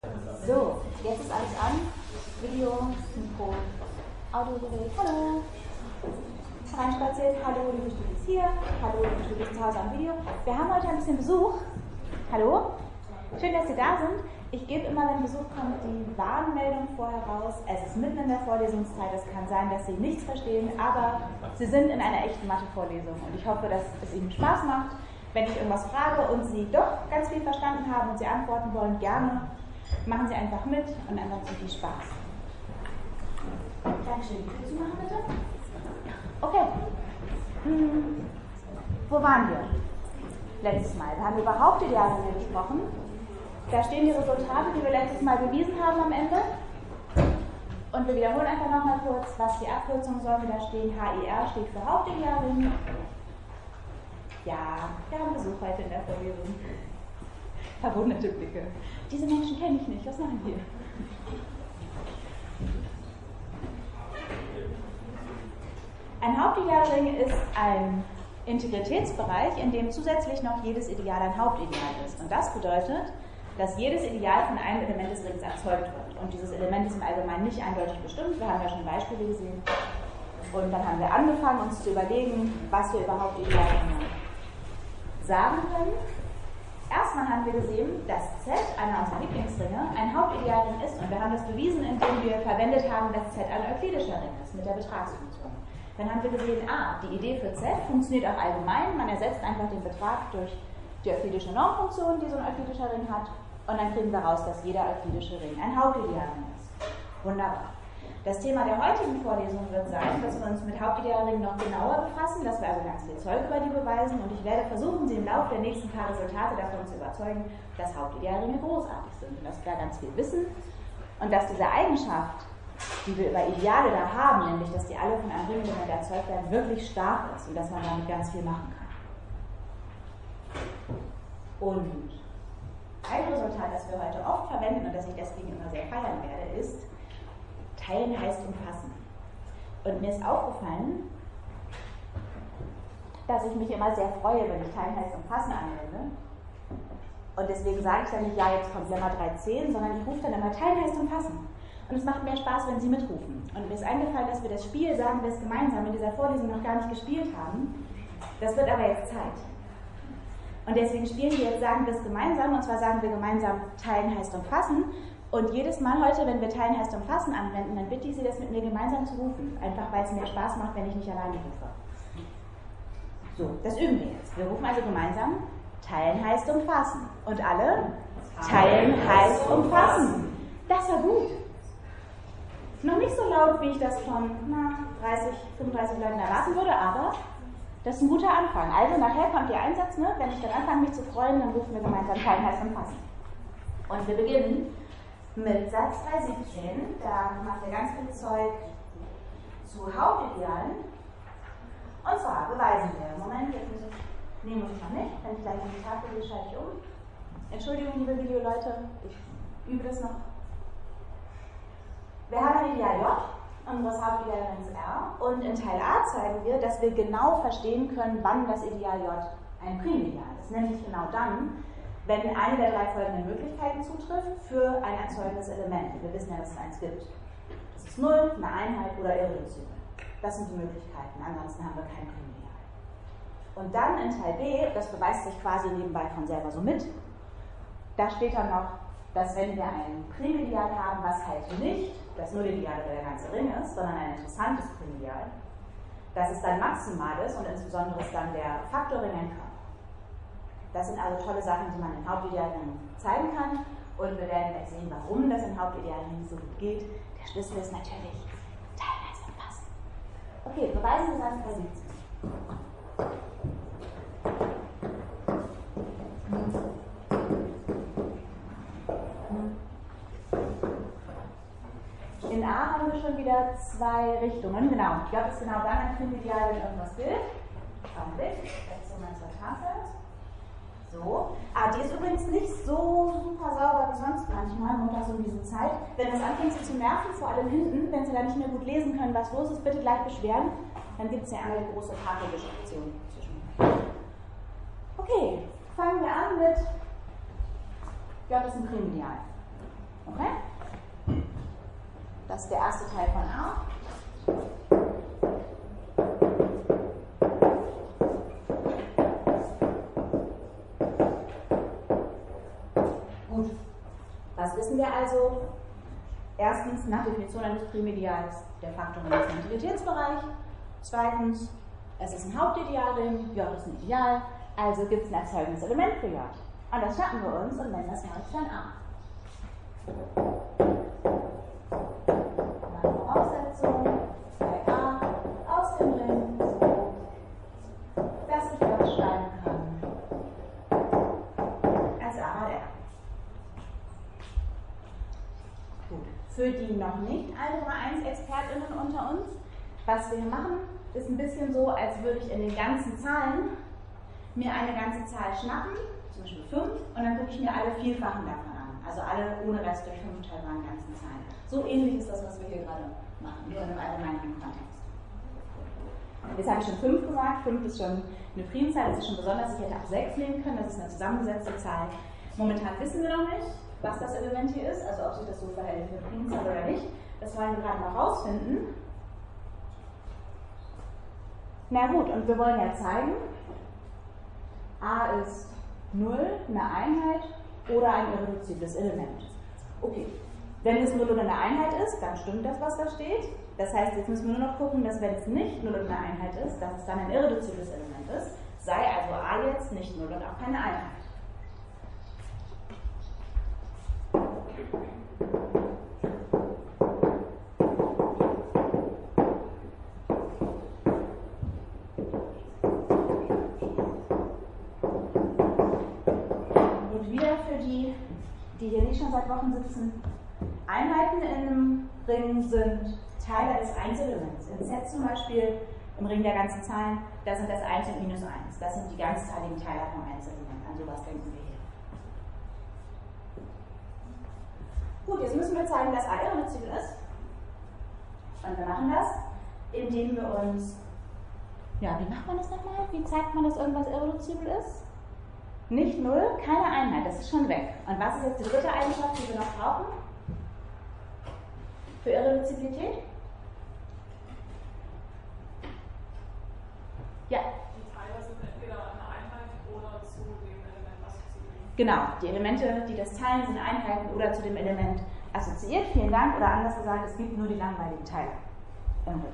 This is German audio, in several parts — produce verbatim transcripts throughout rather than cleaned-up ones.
So, jetzt ist alles an. Video, Mikro, Audiogerät. Hallo. Reinspaziert. Hallo, liebe Studis hier. Hallo, liebe Studis zu Hause am Video. Wir haben heute ein bisschen Besuch. Hallo. Schön, dass Sie da sind. Ich gebe immer, wenn Besuch kommt, die Warnmeldung vorher raus. Es ist mitten in der Vorlesungszeit. Es kann sein, dass Sie nichts verstehen, aber Sie sind in einer echten Mathe-Vorlesung. Und ich hoffe, dass es Ihnen Spaß macht. Wenn ich irgendwas frage und Sie doch ganz viel verstanden haben und Sie antworten wollen, gerne. Machen Sie einfach mit und ansonsten viel Spaß. Dankeschön. Willst du machen, bitte? Okay. Hm. Wo waren wir? Letztes Mal. Wir haben über Hauptideallinie gesprochen. Da stehen die Resultate, die wir letztes Mal bewiesen haben am Ende. Und wir wiederholen einfach nochmal kurz, was die Abkürzung soll. Da stehen H I R steht für Hauptideallinie. Ja, wir haben Besuch heute in der Vorlesung. Verwunderte Blicke. Diese Menschen kenne ich nicht. Was machen wir? Ein Hauptidealring ist ein Integritätsbereich, in dem zusätzlich noch jedes Ideal ein Hauptideal ist. Und das bedeutet, dass jedes Ideal von einem Element des Rings erzeugt wird. Und dieses Element ist im Allgemeinen nicht eindeutig bestimmt. Wir haben ja schon Beispiele gesehen. Und dann haben wir angefangen, uns zu überlegen, was wir überhaupt Ideale sagen können. Erstmal haben wir gesehen, dass Z, einer unserer Lieblingsringe, ein Hauptidealring ist. Und wir haben das bewiesen, indem wir verwendet haben, dass Z ein euklidischer Ring ist, mit der Betragsfunktion. Dann haben wir gesehen, ah, die Idee für Z funktioniert auch allgemein. Man ersetzt einfach den Betrag durch die euklidische Normfunktion, die so ein euklidischer Ring hat. Und dann kriegen wir raus, dass jeder euklidische Ring ein Hauptidealring ist. Wunderbar. Das Thema der heutigen Vorlesung wird sein, dass wir uns mit Hauptidealringen noch genauer befassen, dass wir also ganz viel Zeug über die beweisen und ich werde versuchen, Sie im Laufe der nächsten paar Resultate davon zu überzeugen, dass Hauptidealringe großartig sind und dass wir da ganz viel wissen und dass diese Eigenschaft, die wir über Ideale da haben, nämlich dass die alle von einem Ringelement erzeugt werden, wirklich stark ist und dass man damit ganz viel machen kann. Und ein Resultat, das wir heute oft verwenden und das ich deswegen immer sehr feiern werde, ist, Teilen heißt umfassen. Und mir ist aufgefallen, dass ich mich immer sehr freue, wenn ich Teilen heißt umfassen anwende. Und deswegen sage ich dann nicht, ja, jetzt kommt Lemma drei zehn, sondern ich rufe dann immer Teilen heißt umfassen. Und es macht mehr Spaß, wenn Sie mitrufen. Und mir ist eingefallen, dass wir das Spiel, sagen wir es gemeinsam, in dieser Vorlesung noch gar nicht gespielt haben. Das wird aber jetzt Zeit. Und deswegen spielen wir jetzt, sagen wir es gemeinsam, und zwar sagen wir gemeinsam, Teilen heißt umfassen. Und jedes Mal heute, wenn wir Teilen heißt umfassen anwenden, dann bitte ich Sie, das mit mir gemeinsam zu rufen. Einfach weil es mehr Spaß macht, wenn ich nicht alleine rufe. So, das üben wir jetzt. Wir rufen also gemeinsam, Teilen heißt umfassen. Und alle, Teilen heißt umfassen. Das war gut. Noch nicht so laut, wie ich das von na, dreißig, fünfunddreißig Leuten erwarten würde, aber das ist ein guter Anfang. Also nachher kommt Ihr Einsatz, ne? Wenn ich dann anfange, mich zu freuen, dann rufen wir gemeinsam Teilen heißt umfassen. Und wir beginnen mit Satz drei siebzehn, da macht er ganz viel Zeug zu Hauptidealen. Und zwar beweisen wir, Moment, jetzt muss ich, nee, muss ich noch nicht, wenn ich gleich in die Tafel gehe, schalte ich um. Entschuldigung, liebe Videoleute, ich übe das noch. Wir haben ein Ideal J, unseres Hauptidealrings R, und in Teil A zeigen wir, dass wir genau verstehen können, wann das Ideal J ein Primideal ist, nämlich genau dann, wenn eine der drei folgenden Möglichkeiten zutrifft für ein erzeugendes Element. Wir wissen ja, dass es eins gibt. Das ist null, eine Einheit oder irreduzible. Das sind die Möglichkeiten, ansonsten haben wir kein Primideal. Und dann in Teil B, das beweist sich quasi nebenbei von selber so mit, da steht dann noch, dass wenn wir ein Primideal haben, was halt nicht das Nullideal oder der ganze Ring ist, sondern ein interessantes Primideal, dass es dann maximal ist und insbesondere ist dann der Faktorring ein Körper. Das sind also tolle Sachen, die man in Hauptidealringen zeigen kann. Und wir werden jetzt sehen, warum das in Hauptidealringen so gut geht. Der Schlüssel ist natürlich Teilen heißt umfassen. Okay, beweisen wir Satz drei siebzehn. In A haben wir schon wieder zwei Richtungen. Genau, ich glaube, es ist genau dann ein Primideal, wenn irgendwas gilt. Augenblick, jetzt so mal zur Tafel. So. Ah, die ist übrigens nicht so super sauber wie sonst manchmal, montags um diese Zeit. Wenn das anfängt, Sie zu nerven, vor allem hinten, wenn Sie da nicht mehr gut lesen können, was los ist, bitte gleich beschweren. Dann gibt es ja einmal die große Tafelbeschriftung zwischen. Okay, fangen wir an mit J ist ein Primideal. Das ist der erste Teil von A. Gut. Was wissen wir also? Erstens, nach Definition eines Primideals der Faktor im Integritätsbereich. Zweitens, es ist ein Hauptidealring, J ist ein Ideal, also gibt es ein erzeugendes Element für J. Und das schnappen wir uns und nennen das mal klein a. Eine Voraussetzung bei A aus dem Ring, so, dass ich das schreiben kann als A mal R. Gut. Für die noch nicht Algebra eins ExpertInnen unter uns, was wir machen, ist ein bisschen so, als würde ich in den ganzen Zahlen mir eine ganze Zahl schnappen, zum Beispiel fünf, und dann gucke ich mir alle Vielfachen davon an. Also alle ohne Rest durch fünf teilbaren ganzen Zahlen. So ähnlich ist das, was wir hier gerade machen, nur in einem allgemeinen Kontext. Jetzt habe ich schon fünf gesagt. fünf ist schon eine Primzahl, das ist schon besonders. Ich hätte auch sechs nehmen können, das ist eine zusammengesetzte Zahl. Momentan wissen wir noch nicht, was das Element hier ist, also ob sich das so verhält für eine Primzahl oder nicht. Das wollen wir gerade mal rausfinden. Na gut, und wir wollen ja zeigen, A ist null, eine Einheit oder ein irreduzibles Element. Okay, wenn es null oder eine Einheit ist, dann stimmt das, was da steht. Das heißt, jetzt müssen wir nur noch gucken, dass wenn es nicht null oder eine Einheit ist, dass es dann ein irreduzibles Element ist. Sei also A jetzt nicht null und auch keine Einheit. Die hier nicht schon seit Wochen sitzen. Einheiten in einem Ring sind Teile des Einzelements. In Z zum Beispiel, im Ring der ganzen Zahlen, da sind das eins und minus eins. Das sind die ganzzahligen Teile vom Einzelement. An sowas denken wir hier. Gut, jetzt müssen wir zeigen, dass A irreduzibel ist. Und wir machen das, indem wir uns, ja, wie macht man das nochmal? Wie zeigt man, dass irgendwas irreduzibel ist? Nicht null, keine Einheit, das ist schon weg. Und was ist jetzt die dritte Eigenschaft, die wir noch brauchen? Für Irreduzibilität? Ja? Die Teile sind entweder eine Einheit oder zu dem Element assoziiert. Genau, die Elemente, die das teilen, sind Einheiten oder zu dem Element assoziiert. Vielen Dank. Oder anders gesagt, es gibt nur die langweiligen Teile im Ring.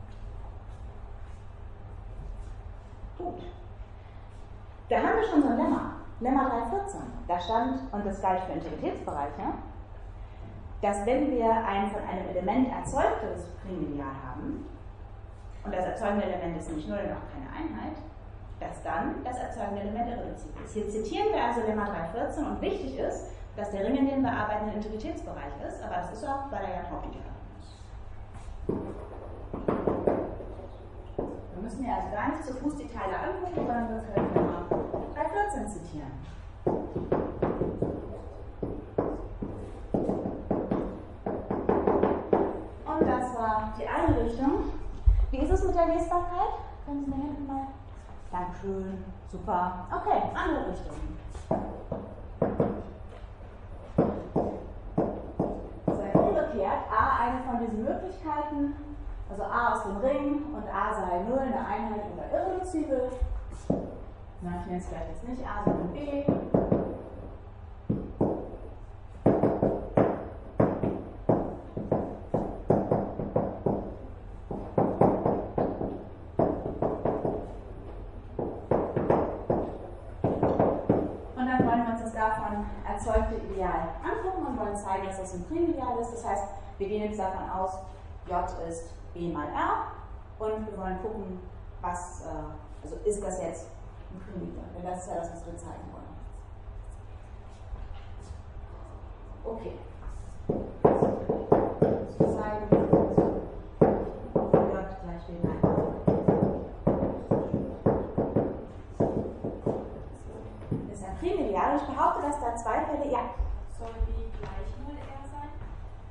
Gut. Da haben wir schon so ein Lemma, Lemma drei vierzehn. Da stand, und das galt für Integritätsbereiche, dass wenn wir ein von einem Element erzeugtes Primideal haben, und das erzeugende Element ist nicht null und auch keine Einheit, dass dann das erzeugende Element irreduzibel ist. Hier zitieren wir also Lemma drei vierzehn und wichtig ist, dass der Ring, in dem wir arbeiten, ein Integritätsbereich ist, aber das ist auch, weil er ja ein Hauptideal ist. Wir müssen ja also gar nicht zu Fuß die Teile angucken, sondern wir können Lemma drei vierzehn zitieren. Und das war die eine Richtung. Wie ist es mit der Lesbarkeit? Können Sie mir hinten mal? Dankeschön, super. Okay, andere Richtung. Sei umgekehrt, A eine von diesen Möglichkeiten, also A aus dem Ring und A sei null, eine Einheit oder irreduzibel. Na, ich nenne es vielleicht jetzt nicht A, sondern B. Davon erzeugte Ideal angucken und wollen zeigen, dass das ein Primideal ist. Das heißt, wir gehen jetzt davon aus, J ist B mal R und wir wollen gucken, was, äh, also ist das jetzt ein Primideal? Denn das ist ja das, was wir zeigen wollen. Okay. Zu zeigen, J gleich B mal R. Primideal. Ich behaupte, dass da zwei Fälle, ja. Soll B gleich null R sein?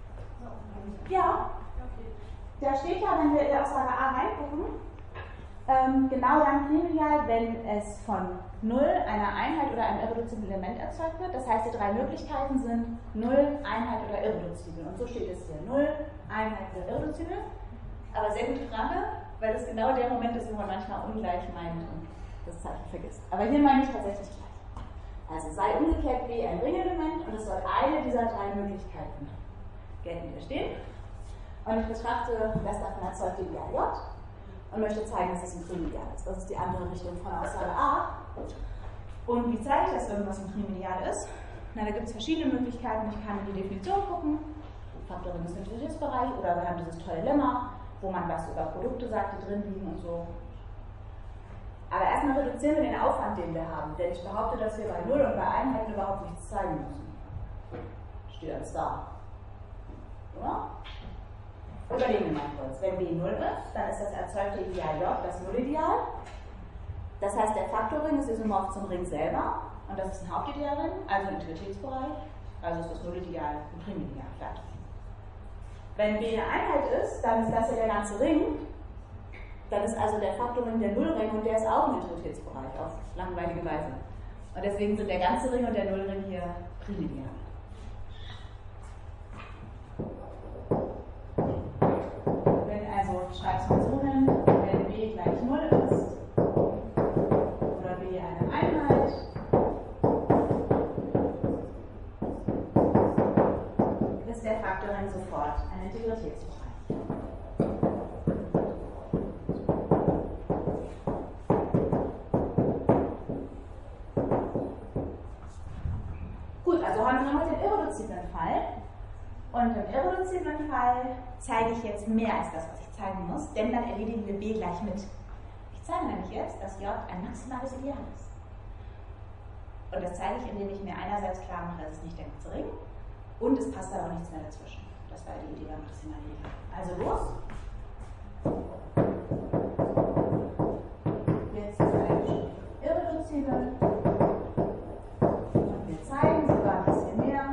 Ja. Okay. Da steht ja, wenn wir in die Aussage A reingucken, Ähm, genau dann Primedial, wenn es von null, einer Einheit oder einem irreduziblen Element erzeugt wird. Das heißt, die drei Möglichkeiten sind null, Einheit oder irreduzibel. Und so steht es hier, null, Einheit oder irreduzibel. Aber sehr gute Frage, weil das genau der Moment ist, wo man manchmal ungleich meint und das Zeichen vergisst. Aber hier meine ich tatsächlich gleich. Also sei umgekehrt B ein Ringelement und es soll eine dieser drei Möglichkeiten gelten, hier stehen. Und ich betrachte das davon erzeugte Ideal J und möchte zeigen, dass es ein Primedial ist. Das ist die andere Richtung von Aussage A. Und wie zeige ich, dass irgendwas ein Primedial ist? Na, da gibt es verschiedene Möglichkeiten. Ich kann in die Definition gucken, Faktoring des Neutralitätsbereichs, oder wir haben dieses tolle Lemma, wo man was über Produkte sagt, die drin liegen und so. Aber erstmal reduzieren wir den Aufwand, den wir haben, denn ich behaupte, dass wir bei Null und bei Einheiten überhaupt nichts zeigen müssen. Steht alles da. Oder? Überlegen wir mal kurz. Wenn B null ist, dann ist das erzeugte Ideal J das Nullideal. Das heißt, der Faktorring ist isomorph zum Ring selber und das ist ein Hauptidealring, also ein Integritätsbereich, also ist das Nullideal ein Primideal. Fertig. Wenn B eine Einheit ist, dann ist das ja der ganze Ring. Dann ist also der Faktorring der Nullring und der ist auch ein Integritätsbereich auf langweilige Weise. Und deswegen sind der ganze Ring und der Nullring hier primideal. Wenn also, ich schreibe es mal so hin, wenn B gleich null ist, oder B eine Einheit, ist der Faktorring sofort ein Integritätsbereich. Gut, also haben wir noch den irreduziblen Fall. Und im irreduziblen Fall zeige ich jetzt mehr als das, was ich zeigen muss, denn dann erledigen wir B gleich mit. Ich zeige nämlich jetzt, dass J ein maximales Ideal ist. Und das zeige ich, indem ich mir einerseits klar mache, es ist nicht der ganze Ring und es passt aber auch nichts mehr dazwischen. Das war die Idee beim maximalen Ideal. Also los. Jetzt ist ein irreduzibel. Und wir zeigen sogar ein bisschen mehr.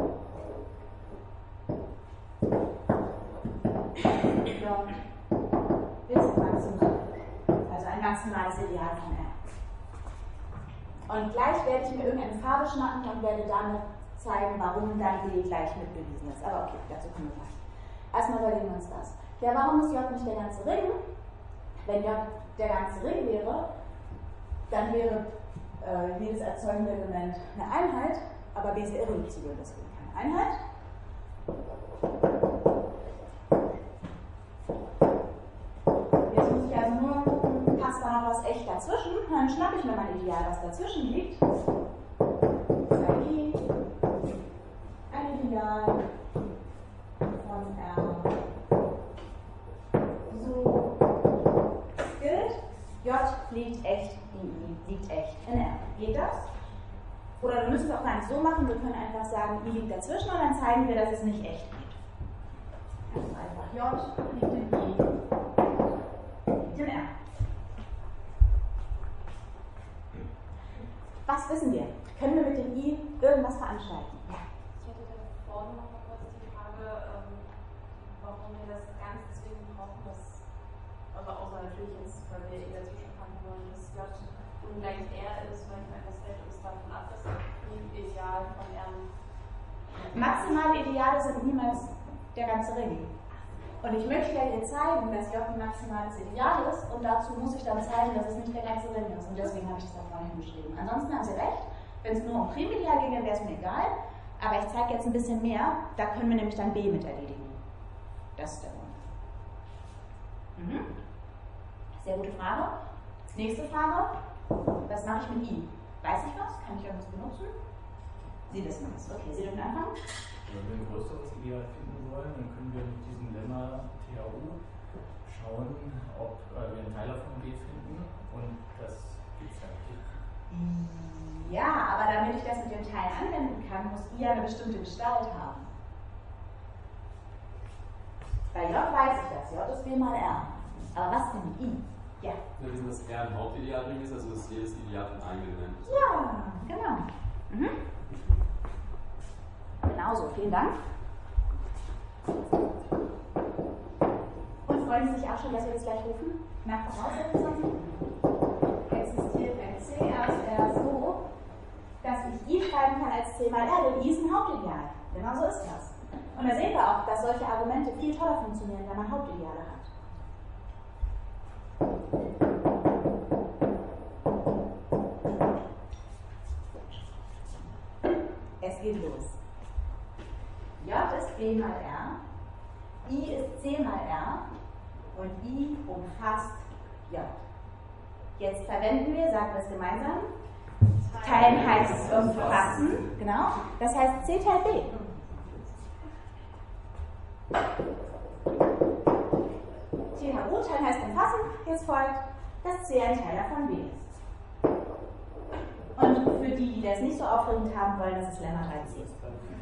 Ist maximal. Also ein maximales Ideal von R. Und gleich werde ich mir irgendeine Farbe schnappen und werde damit zeigen, warum dann B gleich mit bewiesen ist. Aber okay, dazu kommen wir gleich. Erstmal überlegen wir uns das. Ja, warum ist J nicht der ganze Ring? Wenn J der ganze Ring wäre, dann wäre äh, jedes erzeugende Element eine Einheit, aber B ist irreduzibel, deswegen keine Einheit. Jetzt muss ich also nur gucken, passt da noch was echt dazwischen? Dann schnappe ich mir mein Ideal, was dazwischen liegt. Sei I, ein Ideal von R. So. Gilt, J liegt echt in I, liegt echt in R. Geht das? Oder wir müssen es auch gar nicht so machen, wir können einfach sagen, I liegt dazwischen und dann zeigen wir, dass es nicht echt geht. Also einfach J liegt in I, liegt in R. Was wissen wir? Können wir mit dem I irgendwas veranstalten? Ja. Ich hätte da vorne noch mal kurz die Frage, ähm, warum wir das ganz zwingend brauchen, dass, also außer natürlich jetzt, weil wir eh dazwischen packen wollen, dass J ungleich R ist, weil ich meine, das hält uns davon ab, dass das Ideal von R. Maximale Ideale sind niemals der ganze Ring. Und ich möchte ja hier zeigen, dass J ein maximales Ideal ist und dazu muss ich dann zeigen, dass es nicht der ganze Ring ist. Und deswegen habe ich das da vorne hingeschrieben. Ansonsten haben Sie recht, wenn es nur um Primideal ginge, wäre es mir egal. Aber ich zeige jetzt ein bisschen mehr, da können wir nämlich dann B mit erledigen. Das ist der Grund. Mhm. Sehr gute Frage. Nächste Frage. Was mache ich mit I? Weiß ich was? Kann ich irgendwas benutzen? Sie wissen es. Okay, Sie dürfen anfangen. Wenn wir ein größeres Ideal finden wollen, dann können wir mit diesem Lemma T H U schauen, ob äh, wir einen Teiler von B finden und das gibt es ja nicht. Ja, aber damit ich das mit dem Teil anwenden kann, muss I ja eine bestimmte Gestalt haben. Bei J weiß ich das. J ist B mal R. Aber was denn mit I? Ja. Wir wissen, dass R ein Hauptidealring ist, also dass jedes Ideal von einem Element ist. Ja, genau. Mhm. Genauso, vielen Dank. Und freuen Sie sich auch schon, dass wir das gleich rufen? Nach Voraussetzungen existiert ein C erst R so, dass ich I schreiben kann als C mal R, denn I ist ein Hauptideal. Genau so ist das. Und da sehen wir auch, dass solche Argumente viel toller funktionieren, wenn man Hauptideale hat. Es geht los. J ist B mal R, I ist C mal R und I umfasst J. Jetzt verwenden wir, sagen wir es gemeinsam, teilen heißt umfassen, genau, das heißt C teilt B. T H U teilen heißt umfassen, jetzt folgt, dass C ein Teiler von B ist. Und für die, die das nicht so aufregend haben wollen, das ist Lemma drei c.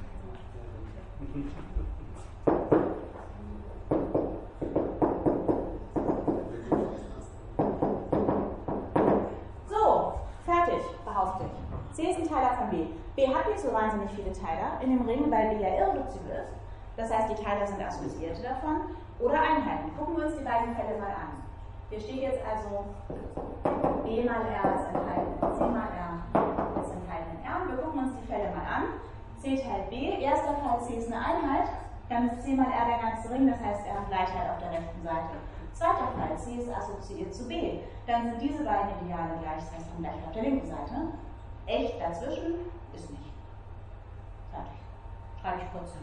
So, fertig, behaupte ich. C ist ein Teiler von B. B hat nicht so wahnsinnig viele Teiler in dem Ring, weil B ja irreduzibel ist. Das heißt, die Teiler sind Assoziierte davon oder Einheiten. Gucken wir uns die beiden Fälle mal an. Hier steht jetzt also B mal R ist enthalten in C mal R ist enthalten in R. Und wir gucken uns die Fälle mal an. C teilt B, erster Fall C ist eine Einheit, dann ist C mal R der ganze Ring, das heißt, er hat Gleichheit auf der rechten Seite. Zweiter Fall, C ist assoziiert zu B, dann sind diese beiden Ideale gleich, das heißt, haben Gleichheit auf der linken Seite. Echt dazwischen ist nicht. Fertig. Schreibe ich kurz hin.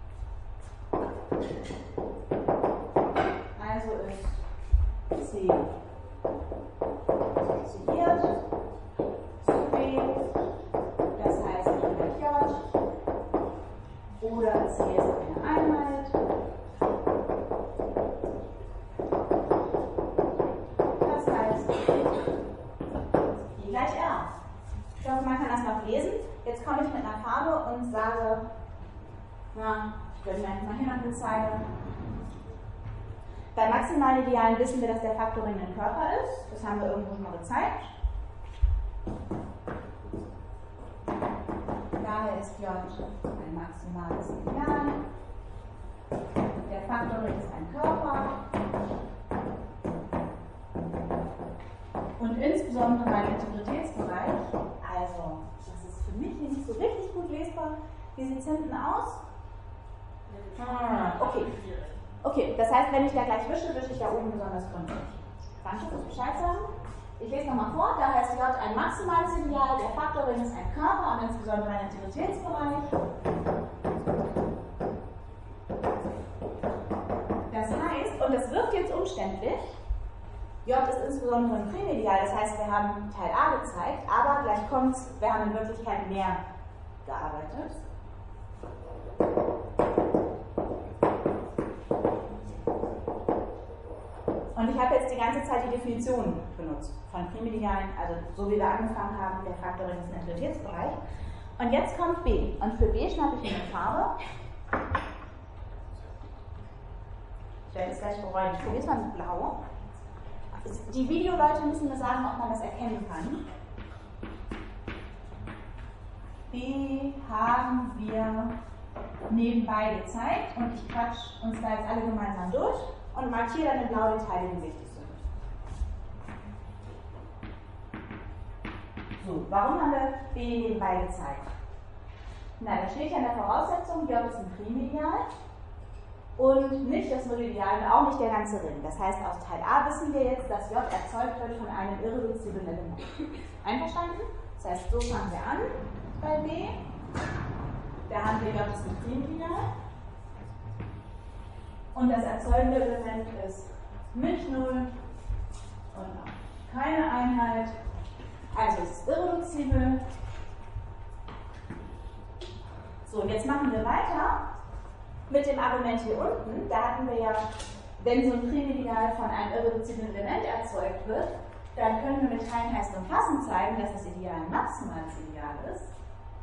Also ist C assoziiert zu B, das heißt gleich J, oder C ist eine Einheit, das heißt I gleich R. Ich hoffe, man kann das noch lesen. Jetzt komme ich mit einer Farbe und sage, na, ich würde mir einfach hier noch eine Zeige. Bei maximalen Idealen wissen wir, dass der Faktorring ein Körper ist. Das haben wir irgendwo schon mal gezeigt. Daher ist J ein maximales Ideal. Der Faktorring ist ein Körper. Und insbesondere mein Integritätsbereich, also das ist für mich hier nicht so richtig gut lesbar. Wie sieht es hinten aus? Ah, okay. Okay, das heißt, wenn ich da gleich wische, wische ich da oben besonders gründlich. Danke fürs Bescheid sagen. Ich lese nochmal vor, da heißt J ein maximales Ideal, der Faktorring ist ein Körper und insbesondere ein Integritätsbereich. Das heißt, und das wirkt jetzt umständlich, J ist insbesondere ein Primideal, das heißt, wir haben Teil A gezeigt, aber gleich kommt es, wir haben in Wirklichkeit mehr gearbeitet. Und ich habe jetzt die ganze Zeit die Definition benutzt von Primidealen, also so wie wir angefangen haben, der Faktorring ist ein Integritätsbereich. Und jetzt kommt B. Und für B schnappe ich mir eine Farbe. Ich werde es gleich bereuen. Ich probiere es mal mit Blau. Die Videoleute müssen mir sagen, ob man das erkennen kann. B haben wir nebenbei gezeigt und ich quatsch uns da jetzt alle gemeinsam durch und markiere dann in Blau die Teile, die wichtig sind. So, warum haben wir B nebenbei gezeigt? Na, da steht ja in der Voraussetzung, J ist ein Primideal und nicht das Nullideal und auch nicht der ganze Ring. Das heißt, aus Teil A wissen wir jetzt, dass J erzeugt wird von einem irreduziblen Element. Einverstanden? Das heißt, so fangen wir an bei B. Da haben wir J ist ein Primideal. Und das erzeugende Element ist nicht null und auch keine Einheit. Also es ist irreduzibel. So, und jetzt machen wir weiter mit dem Argument hier unten. Da hatten wir ja, wenn so ein Primideal von einem irreduziblen Element erzeugt wird, dann können wir mit Teilen heißt umfassen zeigen, dass das Ideal ein maximales Ideal ist.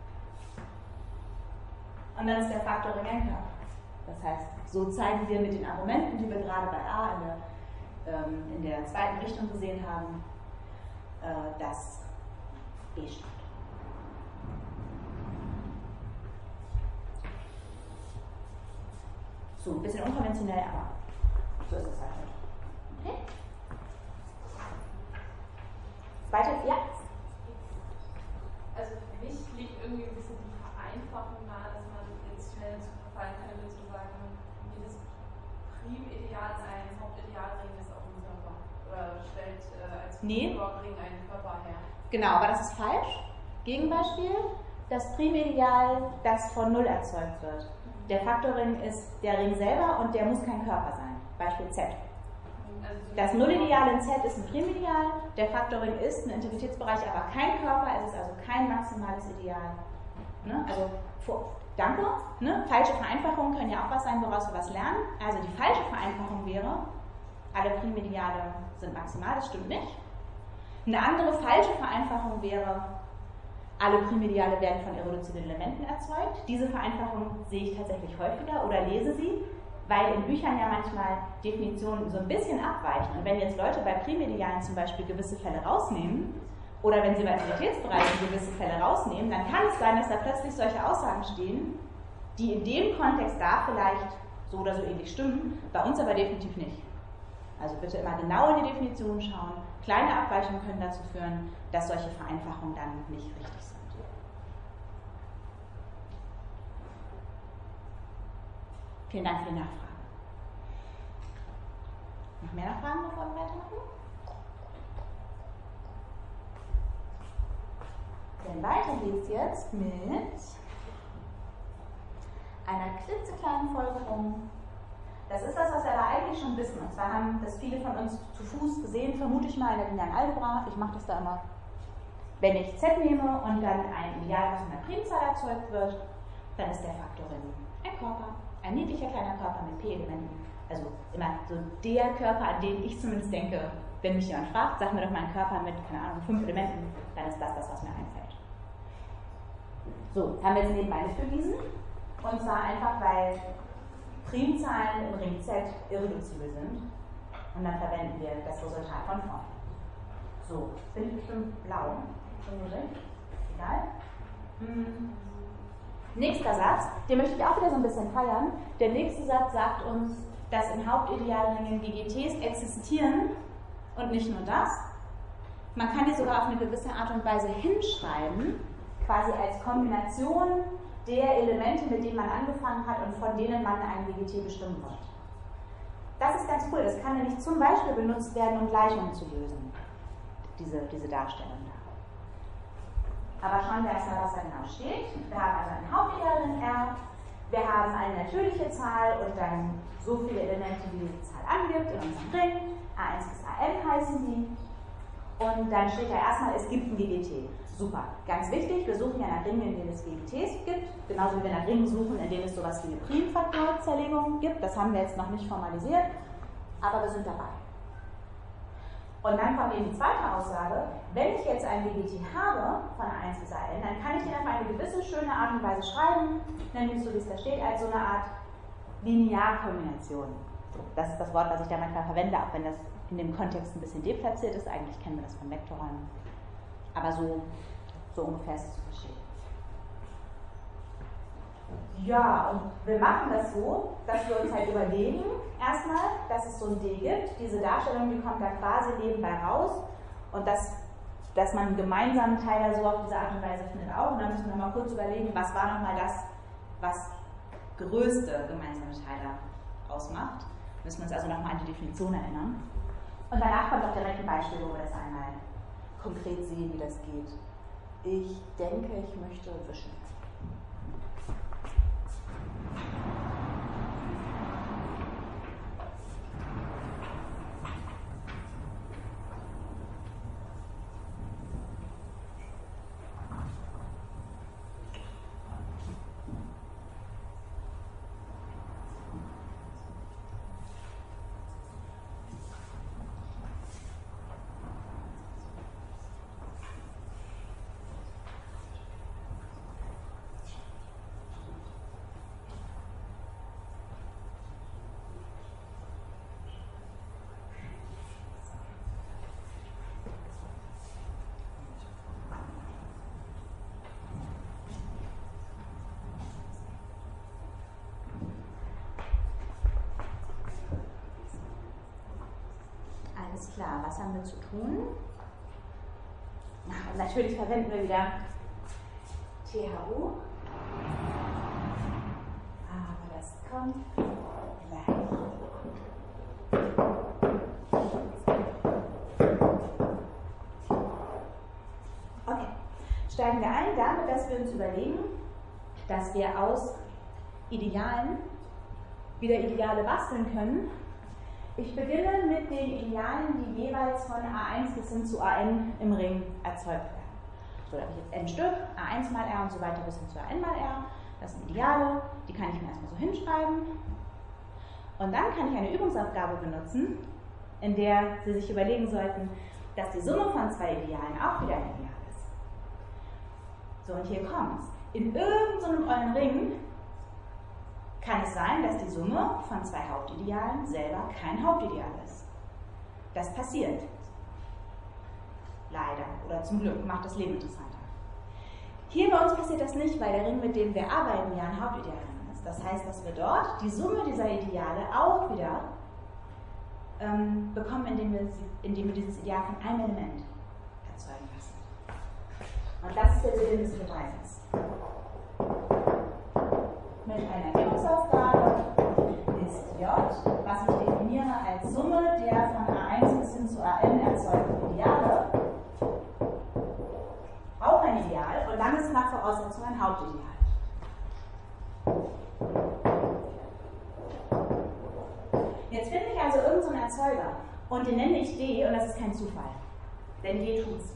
Und dann ist der Faktorring ein Körper. Das heißt, so zeigen wir mit den Argumenten, die wir gerade bei A in der, ähm, in der zweiten Richtung gesehen haben, äh, dass B stimmt. So, ein bisschen unkonventionell, aber So ist es halt. Okay? Weiter, ja? Also für mich liegt irgendwie ein bisschen die Vereinfachung nahe, dass man jetzt schnell dazu verfallen könnte, zu sagen, jedes Primideal ein Hauptidealring ist auch ein Körper. Oder stellt äh, als Nee. Ring einen Körper her. Genau, aber das ist falsch. Gegenbeispiel, das Primideal, das von Null erzeugt wird. Der Faktorring ist der Ring selber und der muss kein Körper sein. Beispiel Z. Also Das Nullideal in Z ist ein Primideal, der Faktorring ist ein Integritätsbereich, aber kein Körper, es ist also kein maximales Ideal. Ne? Also, vor, danke. Ne? Falsche Vereinfachungen können ja auch was sein, woraus wir was lernen. Also die falsche Vereinfachung wäre, alle Primideale sind maximal, das stimmt nicht. Eine andere falsche Vereinfachung wäre, alle Primideale werden von irreduziblen Elementen erzeugt. Diese Vereinfachung sehe ich tatsächlich häufiger oder lese sie, weil in Büchern ja manchmal Definitionen so ein bisschen abweichen. Und wenn jetzt Leute bei Primidealen zum Beispiel gewisse Fälle rausnehmen, oder wenn sie bei Integritätsbereichen gewisse Fälle rausnehmen, dann kann es sein, dass da plötzlich solche Aussagen stehen, die in dem Kontext da vielleicht so oder so ähnlich stimmen, bei uns aber definitiv nicht. Also bitte immer genau in die Definition schauen. Kleine Abweichungen können dazu führen, dass solche Vereinfachungen dann nicht richtig sind. Vielen Dank für die Nachfrage. Noch mehr Nachfragen, bevor wir weitermachen? Denn weiter geht es jetzt mit einer klitzekleinen Folgerung. Das ist das, was wir aber eigentlich schon wissen. Und zwar haben das viele von uns zu Fuß gesehen, vermute ich mal in der linearen Algebra. Ich mache das da immer. Wenn ich Z nehme und dann ein Ideal, was von einer Primzahl erzeugt wird, dann ist der Faktorring ein Körper, ein niedlicher kleiner Körper mit P-Elementen. Also immer so der Körper, an den ich zumindest denke, wenn mich jemand fragt, sag mir doch mal einen Körper mit, keine Ahnung, fünf Elementen, dann ist das das, was mir einfällt. So, haben wir jetzt nebenbei nicht bewiesen. Und zwar einfach, weil Primzahlen im Ring Z irreduzibel sind. Und dann verwenden wir das Resultat von vorne. So, bin ich bestimmt blau. Egal. Hm. Nächster Satz, den möchte ich auch wieder so ein bisschen feiern. Der nächste Satz sagt uns, dass in Hauptidealringen G G Ts existieren und nicht nur das. Man kann die sogar auf eine gewisse Art und Weise hinschreiben, quasi als Kombination der Elemente, mit denen man angefangen hat und von denen man einen G G T bestimmen wird. Das ist ganz cool. Das kann nämlich zum Beispiel benutzt werden, um Gleichungen zu lösen. Diese, diese Darstellung da. Aber schauen wir erstmal, was da genau steht. Wir haben also ein Hauptidealring R. Wir haben eine natürliche Zahl und dann so viele Elemente, wie diese Zahl angibt in unserem Ring. A eins bis A n heißen die. Und dann steht da erstmal, es gibt ein G G T. Super. Ganz wichtig, wir suchen ja nach Ringen, in denen es G G Ts gibt. Genauso wie wir nach Ringen suchen, in denen es sowas wie eine Primfaktorzerlegung gibt. Das haben wir jetzt noch nicht formalisiert, aber wir sind dabei. Und dann kommt eben die zweite Aussage, wenn ich jetzt ein G G T habe, von A eins bis A n, dann kann ich den auf eine gewisse schöne Art und Weise schreiben, nämlich so wie es da steht, als so eine Art Linearkombination. Das ist das Wort, was ich da manchmal verwende, auch wenn das in dem Kontext ein bisschen deplatziert ist. Eigentlich kennen wir das von Vektorräumen. Aber so, so ungefähr ist es zu verstehen. Ja, und wir machen das so, dass wir uns halt überlegen, erstmal, dass es so ein D gibt. Diese Darstellung, die kommt da quasi nebenbei raus. Und das, dass man einen gemeinsamen Teiler so auf diese Art und Weise findet auch. Und dann müssen wir mal kurz überlegen, was war nochmal das, was größte gemeinsame Teiler ausmacht. Müssen wir uns also nochmal an die Definition erinnern. Und danach kommt auch direkt ein Beispiel, wo wir das einmal konkret sehen, wie das geht. Ich denke, ich möchte wischen. klar, was haben wir zu tun? Und natürlich verwenden wir wieder T H U. Aber das kommt gleich. Okay, steigen wir ein damit, dass wir uns überlegen, dass wir aus Idealen wieder Ideale basteln können. Ich beginne mit den Idealen, die jeweils von A eins bis hin zu A n im Ring erzeugt werden. So, da habe ich jetzt n Stück, A eins mal R und so weiter bis hin zu A n mal R. Das sind Ideale, die kann ich mir erstmal so hinschreiben. Und dann kann ich eine Übungsaufgabe benutzen, in der Sie sich überlegen sollten, dass die Summe von zwei Idealen auch wieder ein Ideal ist. So, und hier kommt es. In irgendeinem euren Ring kann es sein, dass die Summe von zwei Hauptidealen selber kein Hauptideal ist. Das passiert. Leider. Oder zum Glück. Macht das Leben interessanter. Hier bei uns passiert das nicht, weil der Ring, mit dem wir arbeiten, ja ein Hauptidealring ist. Das heißt, dass wir dort die Summe dieser Ideale auch wieder ähm, bekommen, indem wir, indem wir dieses Ideal von einem Element erzeugen lassen. Und das ist der Sinn des Beweisens. Mit einer Übungsaufgabe ist J, was ich definiere als Summe der von A eins bis hin zu A n erzeugten Ideale, auch ein Ideal, und dann ist nach Voraussetzung ein Hauptideal. Jetzt finde ich also irgendeinen so Erzeuger und den nenne ich D, und das ist kein Zufall, denn D tut's.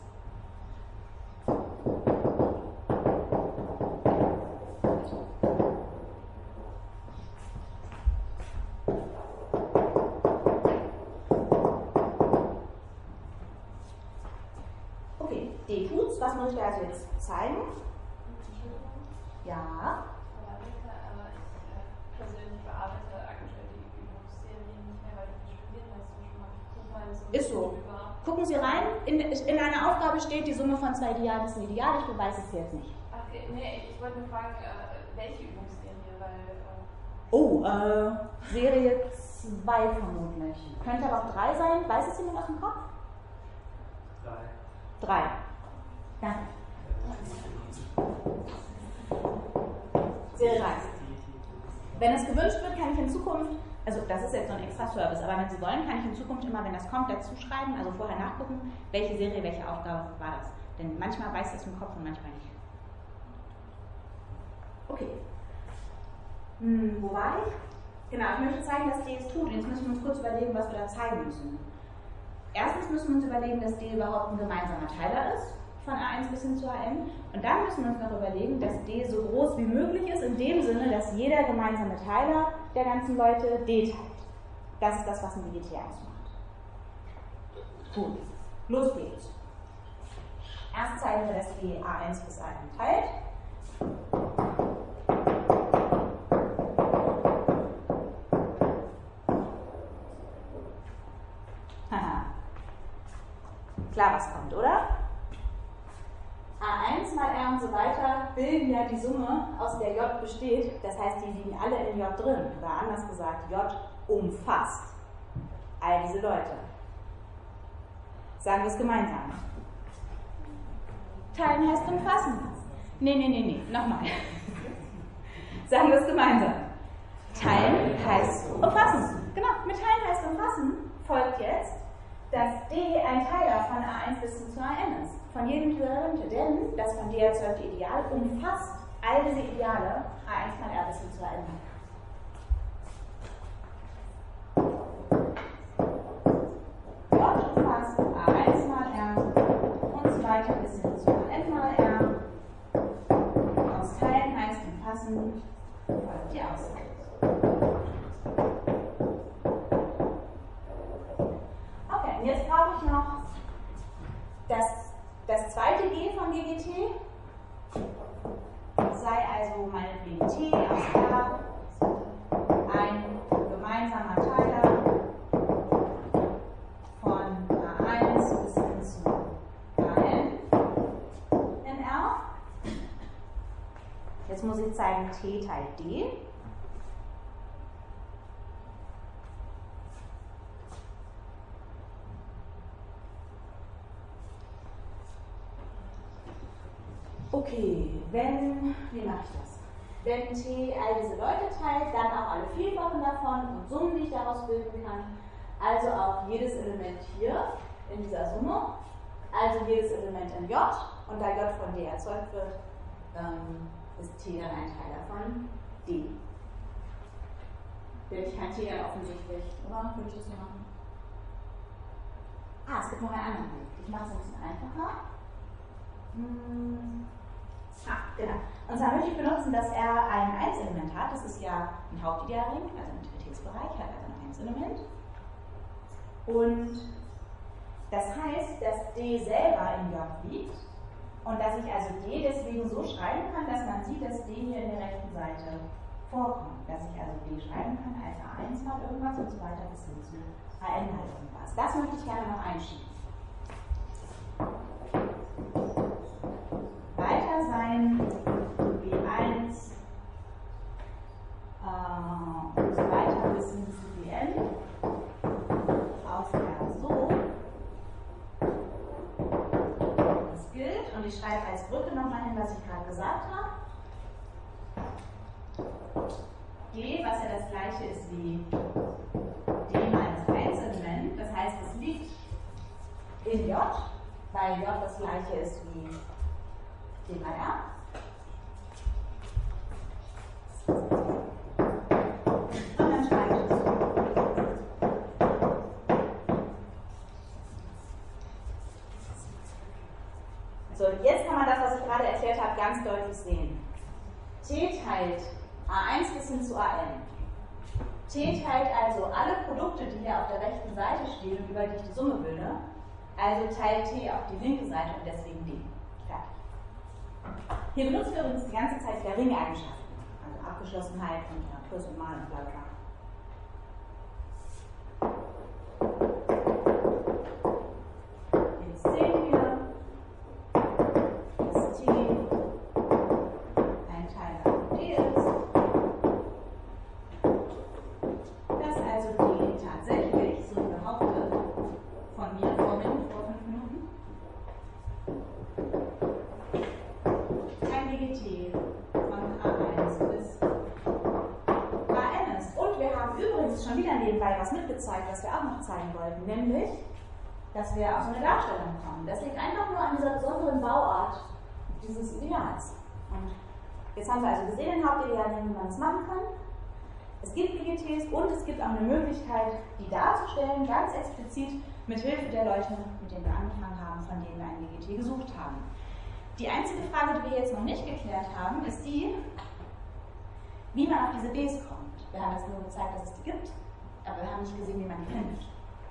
Was muss ich da also jetzt zeigen? Ja. Aber ich persönlich bearbeite aktuell die Übungsserien nicht mehr, weil ich nicht studieren lasse. Schon mal guck mal so ist so. Gucken Sie rein, in, in einer Aufgabe steht, die Summe von zwei Idealen ist ein Ideal, ich beweise es jetzt nicht. Ach, nee, ich wollte nur fragen, welche Übungsserie, weil... Äh oh, äh, Serie zwei vermutlich. Könnte aber auch drei sein, weiß es jemand aus dem Kopf? Drei. Drei. Danke. Serie drei. Wenn es gewünscht wird, kann ich in Zukunft, also das ist jetzt so ein extra Service, aber wenn Sie wollen, kann ich in Zukunft immer, wenn das kommt, dazu schreiben, also vorher nachgucken, welche Serie, welche Aufgabe war das. Denn manchmal weiß es im Kopf und manchmal nicht. Okay. Hm, wo war ich? Genau, ich möchte zeigen, dass D es tut. Und jetzt müssen wir uns kurz überlegen, was wir da zeigen müssen. Erstens müssen wir uns überlegen, dass D überhaupt ein gemeinsamer Teiler ist, von A eins bis hin zu A n. Und dann müssen wir uns noch überlegen, dass D so groß wie möglich ist, in dem Sinne, dass jeder gemeinsame Teiler der ganzen Leute D teilt. Das ist das, was ein G G T ausmacht. Gut, los geht's. Erst zeigen wir, dass D A eins bis A n teilt. Haha. Klar, was kommt, oder? A eins mal R und so weiter bilden ja die Summe, aus der J besteht. Das heißt, die liegen alle in J drin. Oder anders gesagt, J umfasst all diese Leute. Sagen wir es gemeinsam. Teilen heißt umfassen. Nee, nee, nee, nee. Nochmal. Sagen wir es gemeinsam. Teilen heißt umfassen. Genau, mit Teilen heißt umfassen folgt jetzt, dass D ein Teiler von A eins bis hin zu A n ist. Von jedem Querente, denn das von D erzeugte Ideal umfasst all diese Ideale A eins mal R bis hin zu A n. J umfasst A eins mal R und so weiter bis hin zu A n mal R. Aus Teilen heißt umfassen, folgt die Aussage. Okay, und jetzt brauche ich noch das, das zweite G von G G T. Sei also meinetwegen T aus R ein gemeinsamer Teiler von A eins bis hin zu A n in R. Jetzt muss ich zeigen, T teilt D. Okay, wenn, wie mache ich das? Wenn T all diese Leute teilt, dann auch alle Vielfachen davon und Summen, die ich daraus bilden kann. Also auch jedes Element hier in dieser Summe, also jedes Element in J, und da J von D erzeugt wird, ähm, ist T dann ein Teiler von D. Ich kann T dann offensichtlich, oder? Würde ich das so machen? Ah, es gibt noch einen anderen Weg. Ich mache es ein bisschen einfacher. Hm. Ah, genau. Und zwar möchte ich benutzen, dass er ein eins-Element hat. Das ist ja ein Hauptidealring, also ein Integritätsbereich, hat also ein eins-Element. Und das heißt, dass D selber in J liegt und dass ich also D deswegen so schreiben kann, dass man sieht, dass D hier in der rechten Seite vorkommt. Dass ich also D schreiben kann als A eins mal irgendwas und so weiter bis hin zu A n mal irgendwas. Das möchte ich gerne noch einschieben. Weiter sein B eins äh, und so weiter bis hin zu B n auf R so. Das gilt und ich schreibe als Brücke nochmal hin, was ich gerade gesagt habe. D, was ja das gleiche ist wie D mal das eins-Element, das heißt, es liegt in J, weil J das gleiche ist wie D mal R. Und dann schreibe ich es so. So, jetzt kann man das, was ich gerade erklärt habe, ganz deutlich sehen. T teilt A eins bis hin zu A n. T teilt also alle Produkte, die hier auf der rechten Seite stehen und über die ich die Summe bilde. Also teilt T auf die linke Seite und deswegen D. Fertig. Hier benutzen wir übrigens die ganze Zeit wieder Ringeigenschaften. Also Abgeschlossenheit und ja, Plus und Mal und bla bla. Jetzt sehen wir, dass T ein Teiler von D ist. Dass also D tatsächlich, so behauptet, von mir vor fünf Minuten, ein D G T von A eins bis A n ist. Und wir haben übrigens schon wieder nebenbei was mitgezeigt, was wir auch noch zeigen wollten, nämlich, dass wir auf so eine Darstellung kommen. Das liegt einfach nur an dieser besonderen Bauart dieses Ideals. Und jetzt haben wir also gesehen in Hauptidealen, wie man es machen kann. Es gibt D G Ts und es gibt auch eine Möglichkeit, die darzustellen, ganz explizit mit Hilfe der Leute, mit denen wir angefangen haben, von denen wir ein D G T gesucht haben. Die einzige Frage, die wir jetzt noch nicht geklärt haben, ist die, wie man auf diese Ds kommt. Wir haben jetzt nur gezeigt, dass es die gibt, aber wir haben nicht gesehen, wie man die findet.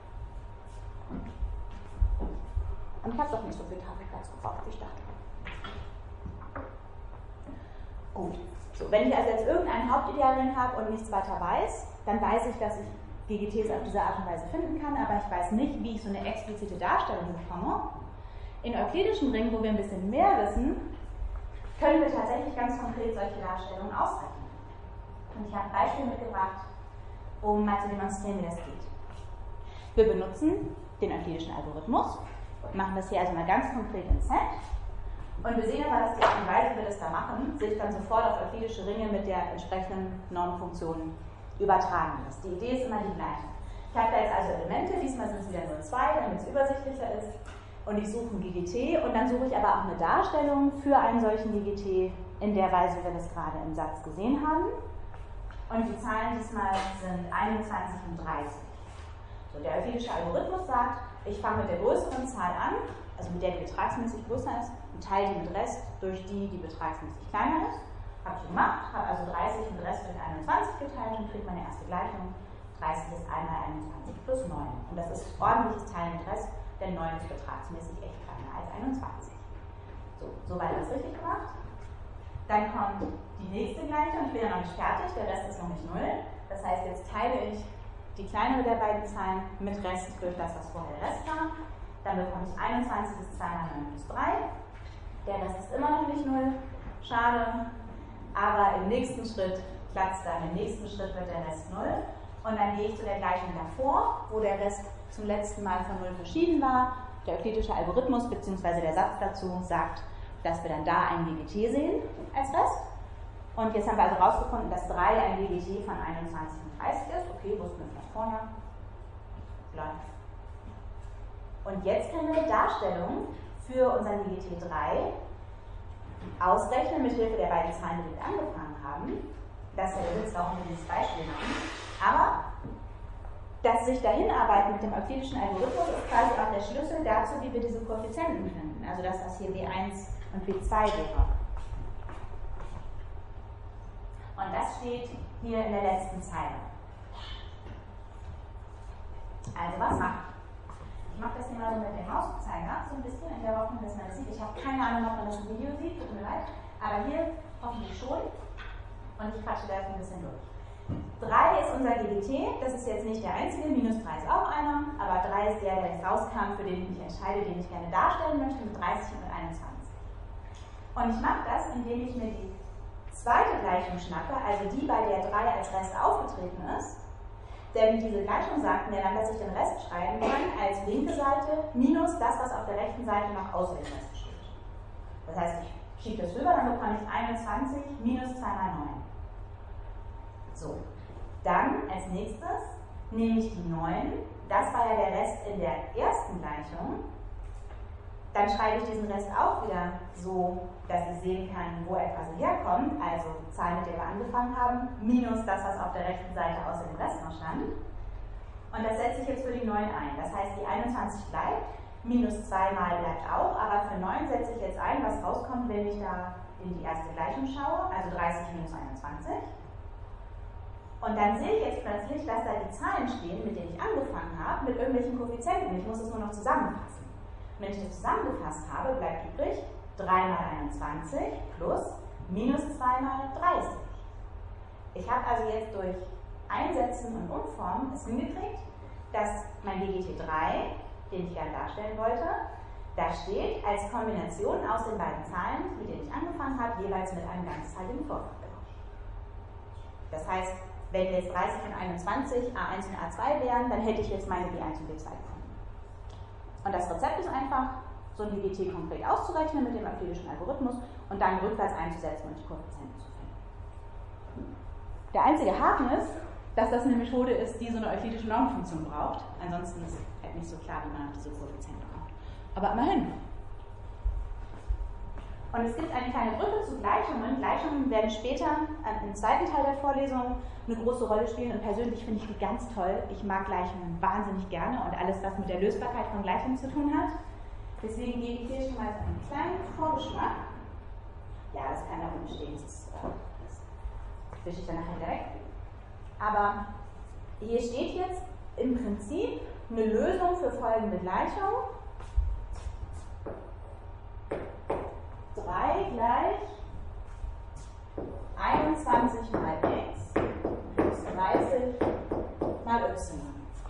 Und ich habe doch nicht so viel Tafelplatz gebraucht, wie ich dachte. Gut. So, wenn ich also jetzt irgendein Hauptidealring habe und nichts weiter weiß, dann weiß ich, dass ich D G Ts auf diese Art und Weise finden kann, aber ich weiß nicht, wie ich so eine explizite Darstellung bekomme. In euklidischen Ringen, wo wir ein bisschen mehr wissen, können wir tatsächlich ganz konkret solche Darstellungen ausrechnen. Und ich habe ein Beispiel mitgebracht, um mal zu demonstrieren, wie das geht. Wir benutzen den euklidischen Algorithmus, machen das hier also mal ganz konkret in Z. Und wir sehen aber, dass die Art und Weise, wie wir das da machen, sich dann sofort auf euklidische Ringe mit der entsprechenden Normfunktion übertragen lässt. Die Idee ist immer die gleiche. Ich habe da jetzt also Elemente, diesmal sind es wieder nur zwei, damit es übersichtlicher ist. Und ich suche ein G G T und dann suche ich aber auch eine Darstellung für einen solchen G G T in der Weise, wie wir das gerade im Satz gesehen haben. Und die Zahlen diesmal sind einundzwanzig und dreißig. So, der euklidische Algorithmus sagt, ich fange mit der größeren Zahl an, also mit der die betragsmäßig größer ist, und teile die mit Rest durch die, die betragsmäßig kleiner ist. Habe ich gemacht, habe also dreißig mit Rest durch einundzwanzig geteilt und kriege meine erste Gleichung. dreißig ist einmal einundzwanzig plus neun. Und das ist ordentliches Teilen mit Rest, denn neun ist betragsmäßig echt kleiner als einundzwanzig. So, soweit ist richtig gemacht. Dann kommt die nächste Gleichung, ich bin ja noch nicht fertig, der Rest ist noch nicht null. Das heißt, jetzt teile ich die kleinere der beiden Zahlen mit Rest durch das, was vorher Rest war. Dann bekomme ich einundzwanzig ist zwei mal neun plus drei. Der Rest ist immer noch nicht null. Schade. Aber im nächsten Schritt platzt dann, im nächsten Schritt wird der Rest null. Und dann gehe ich zu der Gleichung davor, wo der Rest zum letzten Mal von null verschieden war. Der euklidische Algorithmus bzw. der Satz dazu sagt, dass wir dann da ein G G T sehen als Rest. Und jetzt haben wir also herausgefunden, dass drei ein G G T von einundzwanzig und dreißig ist. Okay, wussten wir vielleicht vorher. Gleich. Und jetzt können wir eine Darstellung für unseren G G T drei ausrechnen mit Hilfe der beiden Zahlen, die wir angefangen haben. Das ist ja jetzt auch mit dieses Beispiel machen. Aber das sich dahin arbeiten mit dem euklidischen Algorithmus ist quasi auch der Schlüssel dazu, wie wir diese Koeffizienten finden. Also dass das hier B eins und B zwei wäre. Und das steht hier in der letzten Zeile. Also was macht? Ich mache das hier mal so mit dem Mauszeiger, so ein bisschen in der Hoffnung, dass man das sieht. Ich habe keine Ahnung, ob man das im Video sieht, tut mir leid. Aber hier hoffentlich schon. Und ich quatsche da jetzt ein bisschen durch. drei ist unser G G T, das ist jetzt nicht der einzige, minus drei ist auch einer, aber drei ist der, der jetzt rauskam, für den ich mich entscheide, den ich gerne darstellen möchte, mit dreißig und mit einundzwanzig. Und ich mache das, indem ich mir die zweite Gleichung schnappe, also die, bei der drei als Rest aufgetreten ist. Denn diese Gleichung sagt mir dann, dass ich den Rest schreiben kann als linke Seite minus das, was auf der rechten Seite noch außer dem Rest steht. Das heißt, ich schiebe das rüber, dann bekomme ich einundzwanzig minus zwei mal neun. So, dann als nächstes nehme ich die neun, das war ja der Rest in der ersten Gleichung, dann schreibe ich diesen Rest auch wieder so, dass ich sehen kann, wo er quasi herkommt, also Zahl, mit der wir angefangen haben, minus das, was auf der rechten Seite außer dem Rest noch stand. Und das setze ich jetzt für die neun ein, das heißt die einundzwanzig bleibt, minus zwei mal bleibt auch, aber für neun setze ich jetzt ein, was rauskommt, wenn ich da in die erste Gleichung schaue, also dreißig minus einundzwanzig. Und dann sehe ich jetzt plötzlich, dass da die Zahlen stehen, mit denen ich angefangen habe, mit irgendwelchen Koeffizienten. Ich muss es nur noch zusammenfassen. Und wenn ich das zusammengefasst habe, bleibt übrig drei mal einundzwanzig plus minus zwei mal dreißig. Ich habe also jetzt durch Einsetzen und Umformen es hingekriegt, dass mein G G T drei, den ich gerne darstellen wollte, da steht als Kombination aus den beiden Zahlen, mit denen ich angefangen habe, jeweils mit einem ganzzahligen Vorfaktor. Das heißt, wenn jetzt dreißig und einundzwanzig A eins und A zwei wären, dann hätte ich jetzt meine B eins und B zwei bekommen. Und das Rezept ist einfach, so ein G G T konkret auszurechnen mit dem euklidischen Algorithmus und dann rückwärts einzusetzen und die Koeffizienten zu finden. Der einzige Haken ist, dass das eine Methode ist, die so eine euklidische Normfunktion braucht. Ansonsten ist halt nicht so klar, wie man auf diese Koeffizienten kommt. Aber immerhin. Und es gibt eine kleine Brücke zu Gleichungen. Gleichungen werden später im zweiten Teil der Vorlesung eine große Rolle spielen und persönlich finde ich die ganz toll. Ich mag Gleichungen wahnsinnig gerne und alles, was mit der Lösbarkeit von Gleichungen zu tun hat. Deswegen gebe ich hier schon mal einen kleinen Vorgeschmack. Ja, das kann da unten stehen, das, das wische ich dann nachher wieder weg. Aber hier steht jetzt im Prinzip eine Lösung für folgende Gleichung. drei gleich einundzwanzig mal x plus dreißig mal y.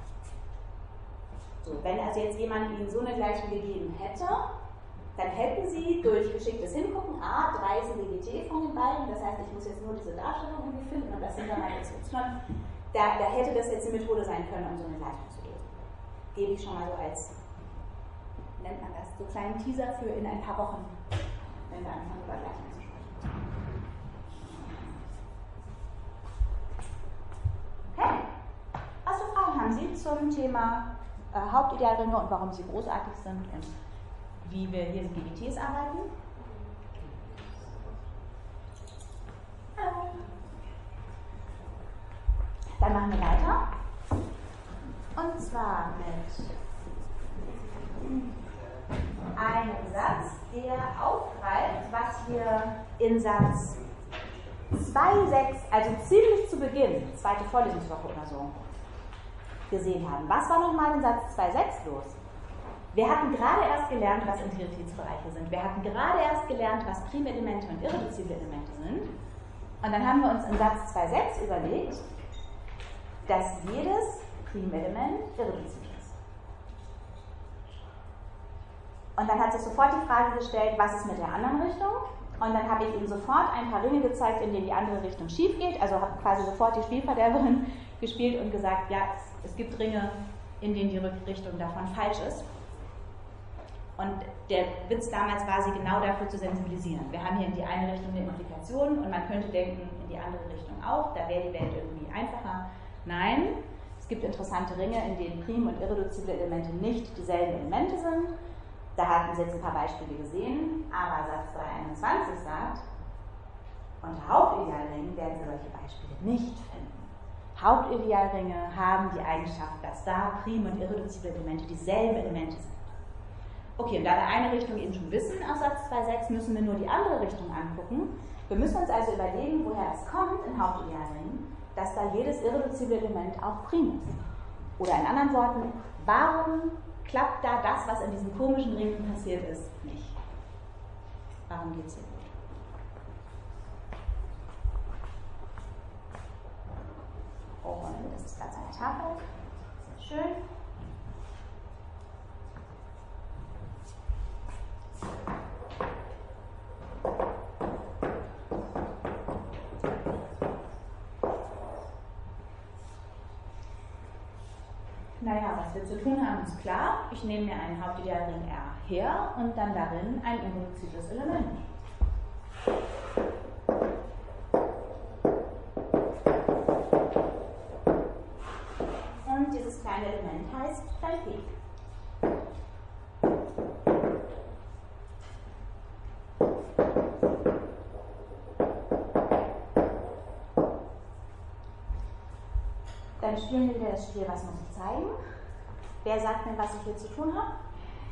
So, wenn also jetzt jemand Ihnen so eine Gleichung gegeben hätte, dann hätten Sie durch geschicktes Hingucken, a, drei ist ein G G T von den beiden, das heißt, ich muss jetzt nur diese Darstellung irgendwie finden und das sind dann halt x, y. Da, da hätte das jetzt eine Methode sein können, um so eine Gleichung zu lösen. Gebe ich schon mal so als, nennt man das, so kleinen Teaser für in ein paar Wochen, wenn wir anfangen, über Gleichungen zu sprechen. Okay. Was für Fragen haben Sie zum Thema äh, Hauptidealringe und warum sie großartig sind und wie wir hier mit G G Ts arbeiten? Hallo. Dann machen wir weiter. Und zwar mit einem Satz, der aufgreift, was wir in Satz zwei Punkt sechs, also ziemlich zu Beginn, zweite Vorlesungswoche oder so, gesehen haben. Was war nochmal in Satz zwei Punkt sechs los? Wir hatten gerade erst gelernt, was Integritätsbereiche sind. Wir hatten gerade erst gelernt, was Primelemente und irreduzible Elemente sind. Und dann haben wir uns in Satz zwei Punkt sechs überlegt, dass jedes Primelement irreduzibel ist. Und dann hat sich sofort die Frage gestellt, was ist mit der anderen Richtung? Und dann habe ich ihm sofort ein paar Ringe gezeigt, in denen die andere Richtung schief geht. Also habe quasi sofort die Spielverderberin gespielt und gesagt, ja, es, es gibt Ringe, in denen die Rückrichtung davon falsch ist. Und der Witz damals war, sie genau dafür zu sensibilisieren. Wir haben hier in die eine Richtung eine Implikation und man könnte denken, in die andere Richtung auch, da wäre die Welt irgendwie einfacher. Nein, es gibt interessante Ringe, in denen prim- und irreduzible Elemente nicht dieselben Elemente sind. Da hatten Sie jetzt ein paar Beispiele gesehen, aber Satz dreihunderteinundzwanzig sagt, unter Hauptidealringen werden Sie solche Beispiele nicht finden. Hauptidealringe haben die Eigenschaft, dass da prim- und irreduzible Elemente dieselben Elemente sind. Okay, und da wir eine Richtung eben schon wissen aus Satz zwei Punkt sechs, müssen wir nur die andere Richtung angucken. Wir müssen uns also überlegen, woher es kommt in Hauptidealringen, dass da jedes irreduzible Element auch prim ist. Oder in anderen Worten, warum klappt da das, was in diesen komischen Ringen passiert ist, nicht? Warum geht es hier gut? Oh, das ist ganz eine Tafel. Sehr schön. Naja, was wir zu tun haben, ist klar. Ich nehme mir einen Hauptidealring R her und dann darin ein irreduzibles Element. Und dieses kleine Element heißt dann P. Dann spielen wir wieder das Spiel, was muss ich zeigen? Wer sagt mir, was ich hier zu tun habe?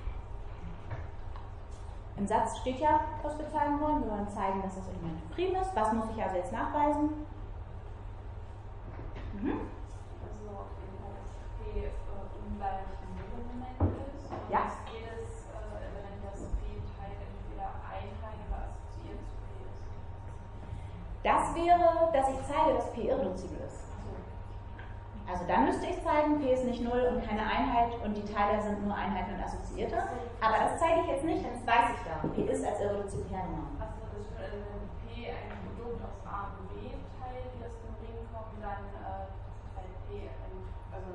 Im Satz steht ja, was wir zeigen wollen. Wir wollen zeigen, dass das Element prim ist. Was muss ich also jetzt nachweisen? Mhm. Also auf jeden Fall, dass P äh, ungleich ein Nullelement ist. Und Ja. dass jedes äh, Element, das P-Teil entweder Einheit oder assoziiert zu P ist. Das wäre, dass ich zeige, dass P irreduzibel ist. Also dann müsste ich zeigen, P ist nicht null und keine Einheit und die Teile sind nur Einheiten und Assoziierte. Aber das zeige ich jetzt nicht, denn das weiß ich da. P ist als irreduzibel hergenommen. Also das würde, wenn P ein Produkt aus A und B teilt, die aus dem Ring kommen, dann äh, teilt P ein, also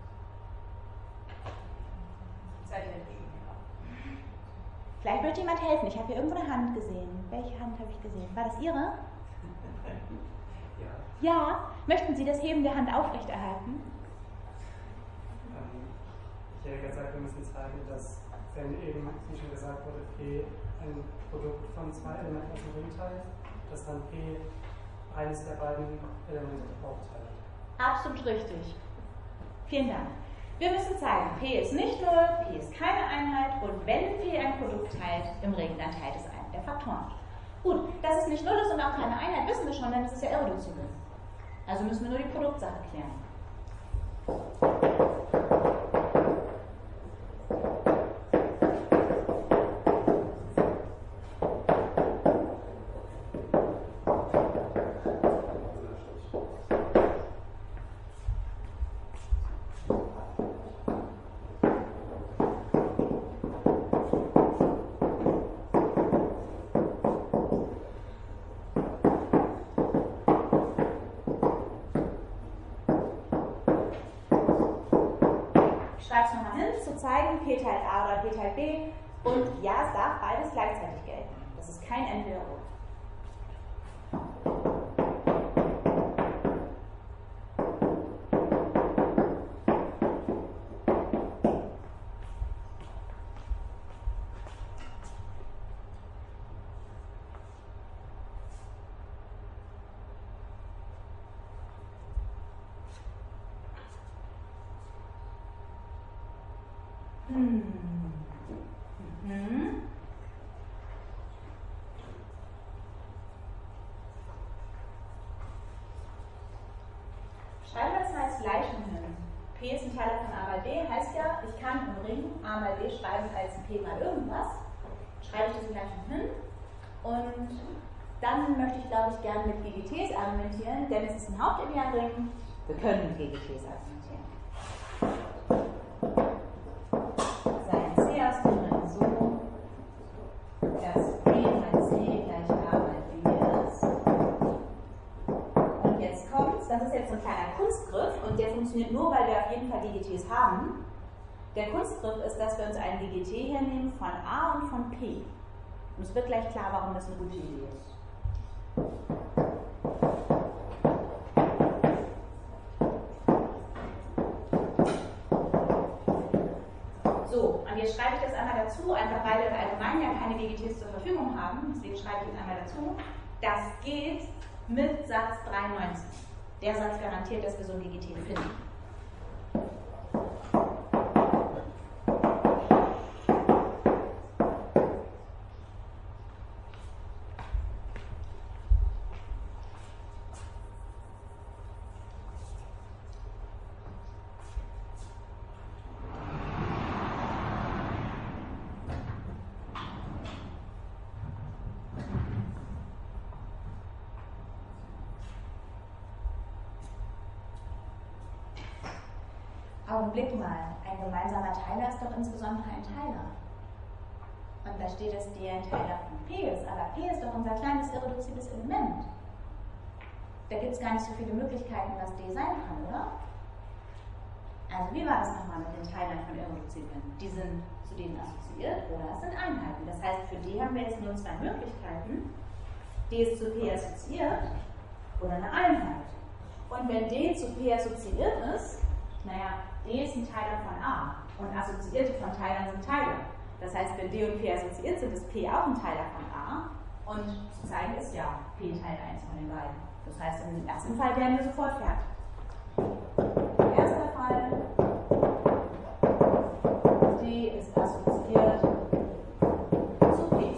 zeigt den Ring, ja. Vielleicht möchte jemand helfen. Ich habe hier irgendwo eine Hand gesehen. Welche Hand habe ich gesehen? War das Ihre? Ja. Ja. Möchten Sie das Heben der Hand aufrechterhalten? Ähm, ich hätte gesagt, wir müssen zeigen, dass, wenn eben, wie schon gesagt wurde, P ein Produkt von zwei Elementen aus dem Ring teilt, dass dann P eines der beiden Elemente auch teilt. Absolut richtig. Vielen Dank. Wir müssen zeigen, P ist nicht null, P ist keine Einheit und wenn P ein Produkt teilt im Ring, dann teilt es einen der Faktoren. Gut, dass es nicht null ist und auch keine Einheit, wissen wir schon, denn es ist ja irreduzibel. Also müssen wir nur die Produktsache klären. Zeigen, P teilt A oder P teilt B und ja, es darf beides gleichzeitig gelten. Das ist kein Entweder-Oder. Hm. Mhm. Schreiben wir das mal als Gleichung hin. P ist ein Teiler von A mal B, heißt ja, ich kann im Ring A mal B schreiben als P mal irgendwas. Schreibe ich diese Gleichung hin. Und dann möchte ich, glaube ich, gerne mit G G Ts argumentieren, denn es ist ein Hauptidealring. Wir können mit G G Ts argumentieren. Sein C aus dem Ring so, dass P mal C gleich A mal B ist. Und jetzt kommt's, das ist jetzt so ein kleiner Kunstgriff und der funktioniert nur, weil wir auf jeden Fall G G Ts haben. Der Kunstgriff ist, dass wir uns einen G G T hernehmen von A und von P. Und es wird gleich klar, warum das eine gute Idee ist. So, und jetzt schreibe ich das einmal dazu, einfach weil wir allgemein ja keine G G Ts zur Verfügung haben, deswegen schreibe ich jetzt einmal dazu. Das geht mit Satz drei neunzehn. Der Satz garantiert, dass wir so ein G G T finden. Augenblick mal, ein gemeinsamer Teiler ist doch insbesondere ein Teiler. Und da steht, dass D ein Teiler von P ist, aber P ist doch unser kleines irreduzibles Element. Da gibt es gar nicht so viele Möglichkeiten, was D sein kann, oder? Also wie war das nochmal mit den Teilern von Irreduziblen? Die sind zu denen assoziiert oder es sind Einheiten. Das heißt, für D haben wir jetzt nur zwei Möglichkeiten. D ist zu P assoziiert oder eine Einheit. Und wenn D zu P assoziiert ist, naja, D ist ein Teiler von A und Assoziierte von Teilern sind Teiler. Das heißt, wenn D und P assoziiert sind, ist P auch ein Teiler von A und zu zeigen ist ja P Teil eins von den beiden. Das heißt, im ersten Fall werden wir sofort fertig. Erster Fall, D ist assoziiert zu P.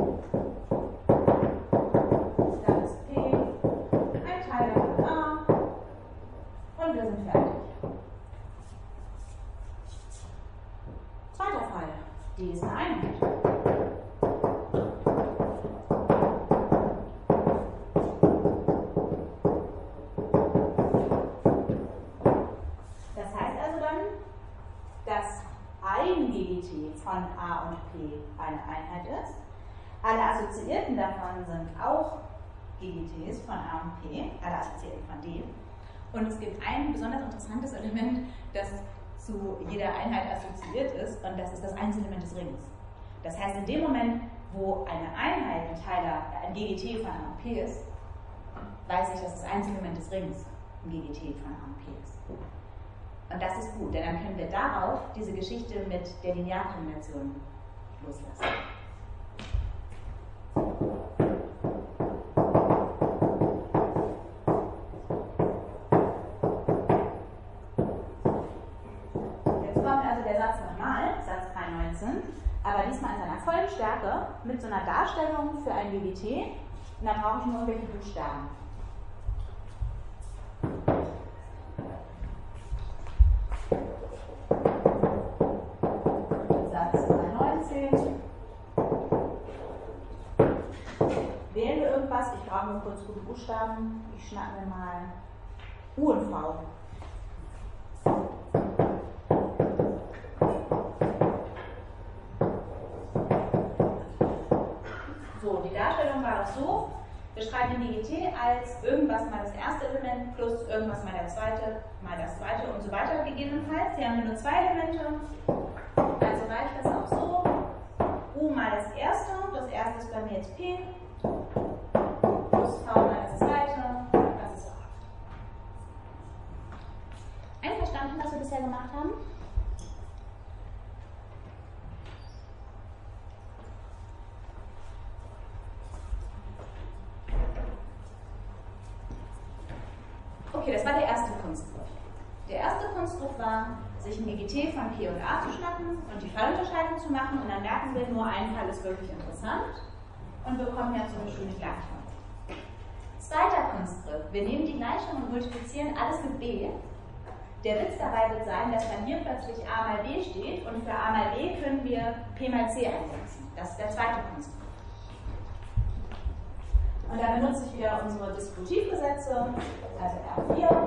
Dann ist P ein Teiler von A und wir sind fertig. Zweiter Fall, D ist eine Einheit. Das heißt also dann, dass ein G G T von A und P eine Einheit ist. Alle Assoziierten davon sind auch G G Ts von A und P, alle Assoziierten von D. Und es gibt ein besonders interessantes Element, das zu jeder Einheit assoziiert ist, und das ist das Einzelement des Rings. Das heißt, in dem Moment, wo eine Einheit ein Teiler, ein G G T von A und P ist, weiß ich, dass das Einzelement des Rings ein G G T von A und P ist. Und das ist gut, denn dann können wir darauf diese Geschichte mit der Linearkombination loslassen. Aber diesmal in seiner vollen Stärke mit so einer Darstellung für ein G G T. Und da brauche ich nur irgendwelche Buchstaben. Satz dreihundertneunzehn. Wählen wir irgendwas? Ich brauche nur kurz gute Buchstaben. Ich schnappe mir mal U und V. So, die Darstellung war doch so, wir schreiben den G G T als irgendwas mal das erste Element plus irgendwas mal der zweite, mal das zweite und so weiter gegebenenfalls. Hier haben wir nur zwei Elemente, also reicht das auch so. U mal das erste, das erste ist bei mir jetzt P, plus V mal das zweite, das ist acht. Einverstanden, was wir bisher gemacht haben? Okay, das war der erste Kunstgriff. Der erste Kunstgriff war, sich ein G G T von P und A zu schnappen und die Fallunterscheidung zu machen, und dann merken wir, nur ein Fall ist wirklich interessant und wir kommen ja zu einer schönen Gleichung. Zweiter Kunstgriff, wir nehmen die Gleichung und multiplizieren alles mit B. Der Witz dabei wird sein, dass dann hier plötzlich A mal B steht und für A mal B können wir P mal C einsetzen. Das ist der zweite Kunstgriff. Und da benutze ich wieder unsere Distributivgesetze, also R vier.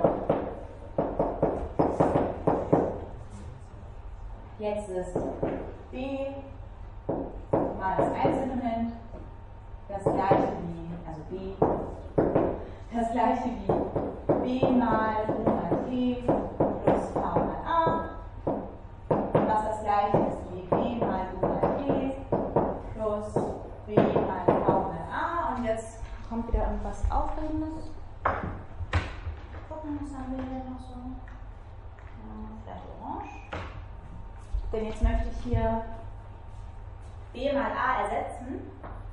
Jetzt ist B mal das Einzelement das gleiche wie, also B, das gleiche wie B mal U mal T plus V mal A. Was irgendwas Aufregendes? Gucken, was haben wir hier noch so? Ja, vielleicht orange. Denn jetzt möchte ich hier B mal A ersetzen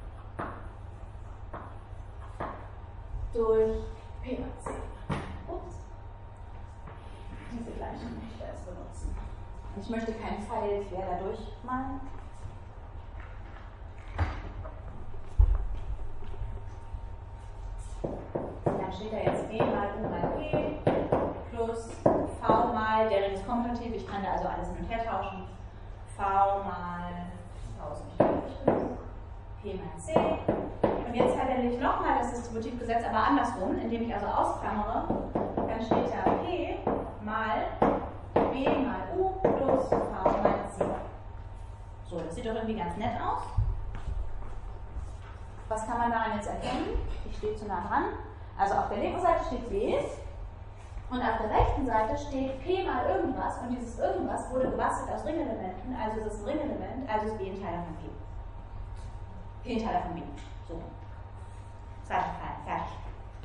durch P mal C. Ups. Diese Gleichung möchte ich jetzt benutzen. Ich möchte keinen Pfeil quer dadurch malen. Dann steht da jetzt B mal U mal P plus V mal, der Ring ist kommutativ, ich kann da also alles hin und her tauschen. V mal P mal C. Und jetzt verwende ich nochmal das Distributivgesetz, aber andersrum, indem ich also ausklammere, dann steht da P mal B mal U plus V mal C. So, das sieht doch irgendwie ganz nett aus. Was kann man daran jetzt erkennen? Ich stehe zu nah dran. Also auf der linken Seite steht B und auf der rechten Seite steht P mal irgendwas und dieses irgendwas wurde gebastelt aus Ringelementen, also ist es ein Ringelement, also ist B ein Teiler von P. P ein Teiler von B. So. Zweiter Fall, fertig.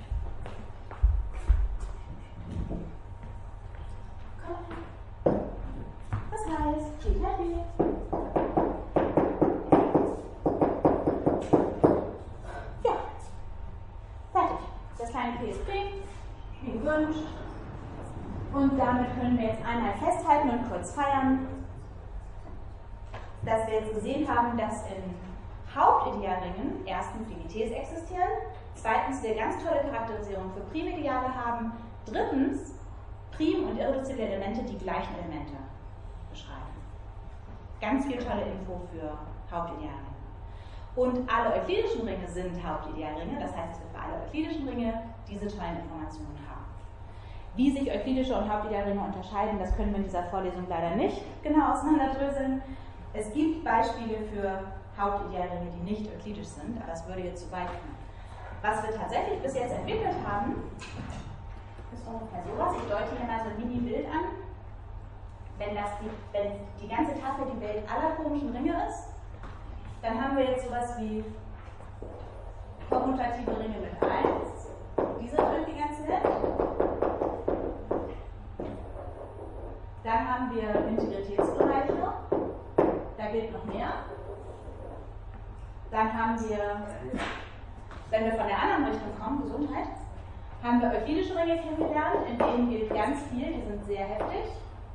Das heißt, P teilt B. Ja. Fertig. Das kleine P ist P, wie gewünscht. Und damit können wir jetzt einmal festhalten und kurz feiern, dass wir jetzt gesehen haben, dass in Hauptidealringen erstens die G Ts existieren, zweitens wir ganz tolle Charakterisierung für Primideale haben, drittens prim- und irreduzible Elemente die gleichen Elemente beschreiben. Ganz viel tolle Info für Hauptidealringe. Und alle euklidischen Ringe sind Hauptidealringe, das heißt, dass wir für alle euklidischen Ringe diese tollen Informationen haben. Wie sich euklidische und Hauptidealringe unterscheiden, das können wir in dieser Vorlesung leider nicht genau auseinanderdröseln. Es gibt Beispiele für Hauptidealringe, die nicht euklidisch sind, aber das würde jetzt zu weit führen. Was wir tatsächlich bis jetzt entwickelt haben, ist ungefähr sowas. Ich deute hier mal so ein Mini-Bild an. Wenn, das die, wenn die ganze Tafel die Welt aller komischen Ringe ist, dann haben wir jetzt sowas wie kommutative Ringe mit eins. Die sind irgendwie ganz nett. Dann haben wir Integritätsbereiche. Da gilt noch mehr. Dann haben wir, wenn wir von der anderen Richtung kommen, Gesundheit, haben wir euklidische Ringe kennengelernt, in denen gilt ganz viel, die sind sehr heftig.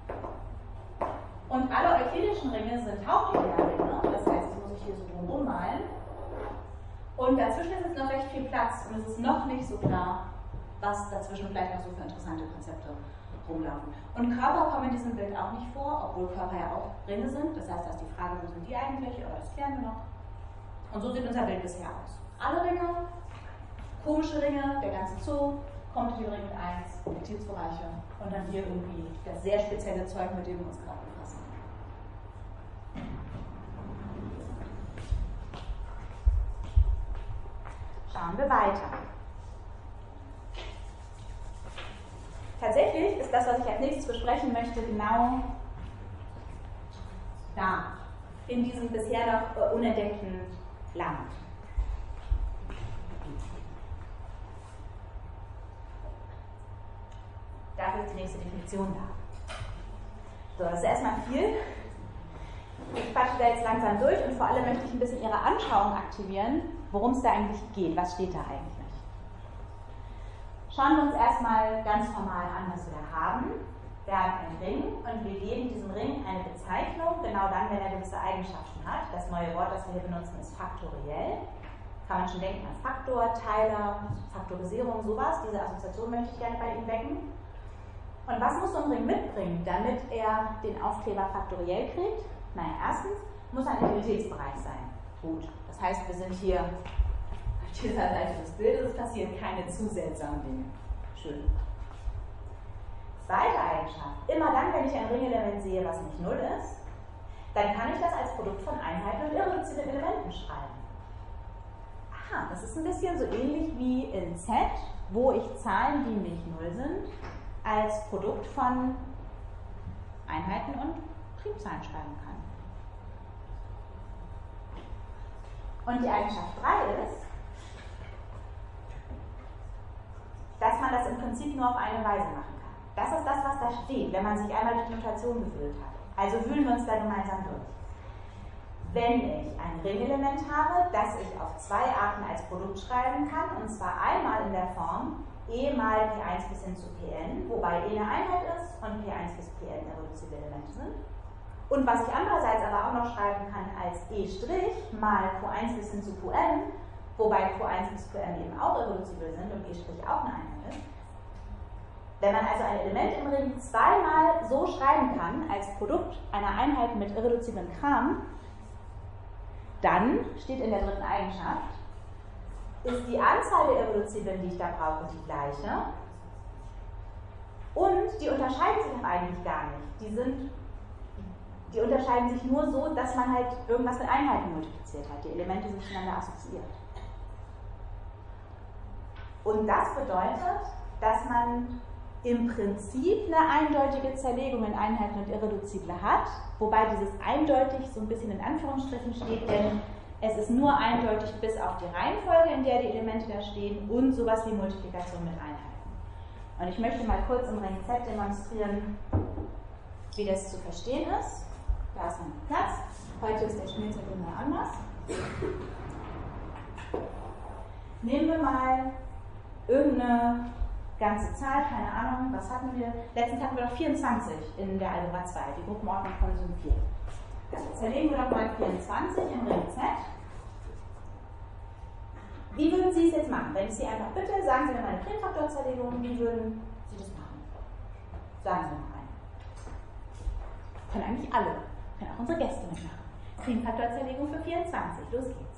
Und alle euklidischen Ringe sind Hauptidealringe, das heißt, das muss ich hier so drumherum malen. Und dazwischen ist jetzt noch recht viel Platz und es ist noch nicht so klar, was dazwischen vielleicht noch so für interessante Konzepte rumlaufen. Und Körper kommen in diesem Bild auch nicht vor, obwohl Körper ja auch Ringe sind. Das heißt, da ist die Frage, wo sind die eigentlich, aber das klären wir noch. Und so sieht unser Bild bisher aus. Alle Ringe, komische Ringe, der ganze Zoo, kommutative Ringe mit eins, Beziehungsbereiche und dann hier irgendwie das sehr spezielle Zeug, mit dem wir uns gerade befassen. Schauen wir weiter. Tatsächlich ist das, was ich als nächstes besprechen möchte, genau da, in diesem bisher noch unentdeckten Land. Dafür ist die nächste Definition da. So, das ist erstmal viel. Ich quatsche da jetzt langsam durch und vor allem möchte ich ein bisschen Ihre Anschauung aktivieren, worum es da eigentlich geht. Was steht da eigentlich? Schauen wir uns erstmal ganz formal an, was wir da haben. Wir haben einen Ring und wir geben diesem Ring eine Bezeichnung, genau dann, wenn er gewisse Eigenschaften hat. Das neue Wort, das wir hier benutzen, ist faktoriell. Kann man schon denken an Faktor, Teiler, Faktorisierung, sowas. Diese Assoziation möchte ich gerne bei Ihnen wecken. Und was muss so ein Ring mitbringen, damit er den Aufkleber faktoriell kriegt? Naja, erstens muss ein Integritätsbereich sein. Gut, das heißt, wir sind hier auf dieser Seite des Bildes, es passieren keine zu seltsamen Dinge. Schön. Zweite Eigenschaft, immer dann, wenn ich ein Ringelement sehe, was nicht null ist, dann kann ich das als Produkt von Einheiten und irreduziblen Elementen schreiben. Aha, das ist ein bisschen so ähnlich wie in Z, wo ich Zahlen, die nicht null sind, als Produkt von Einheiten und Primzahlen schreiben kann. Und die Eigenschaft drei ist, dass man das im Prinzip nur auf eine Weise machen kann. Das ist das, was da steht, wenn man sich einmal durch die Notation gewühlt hat. Also wühlen wir uns da gemeinsam durch. Wenn ich ein Ringelement habe, das ich auf zwei Arten als Produkt schreiben kann, und zwar einmal in der Form E mal P eins bis hin zu Pn, wobei E eine Einheit ist und P eins bis Pn irreduzible Elemente sind. Und was ich andererseits aber auch noch schreiben kann als E' mal Q eins bis hin zu Qn, wobei Q eins bis Qn eben auch irreduzibel sind und E' auch eine Einheit ist. Wenn man also ein Element im Ring zweimal so schreiben kann, als Produkt einer Einheit mit irreduziblem Kram, dann steht in der dritten Eigenschaft, ist die Anzahl der Irreduziblen, die ich da brauche, die gleiche. Und die unterscheiden sich auch eigentlich gar nicht. Die, sind, die unterscheiden sich nur so, dass man halt irgendwas mit Einheiten multipliziert hat. Die Elemente sind miteinander assoziiert. Und das bedeutet, dass man im Prinzip eine eindeutige Zerlegung in Einheiten und Irreduzible hat, wobei dieses eindeutig so ein bisschen in Anführungsstrichen steht, denn es ist nur eindeutig bis auf die Reihenfolge, in der die Elemente da stehen, und sowas wie Multiplikation mit Einheiten. Und ich möchte mal kurz im Ring Z demonstrieren, wie das zu verstehen ist. Da ist mein Platz. Heute ist der Spielzettel mal anders. Nehmen wir mal irgendeine ganze Zahl, keine Ahnung, was hatten wir? Letztens hatten wir doch vierundzwanzig in der Algebra zwei, die Gruppenordnung von Sum vier. Also zerlegen wir doch mal vierundzwanzig im Ring Z. Wie würden Sie es jetzt machen? Wenn ich Sie einfach bitte, sagen Sie mir meine Primfaktorzerlegung, wie würden Sie das machen? Sagen Sie noch einen. Können eigentlich alle, können auch unsere Gäste mitmachen. Primfaktorzerlegung für vierundzwanzig, los geht's.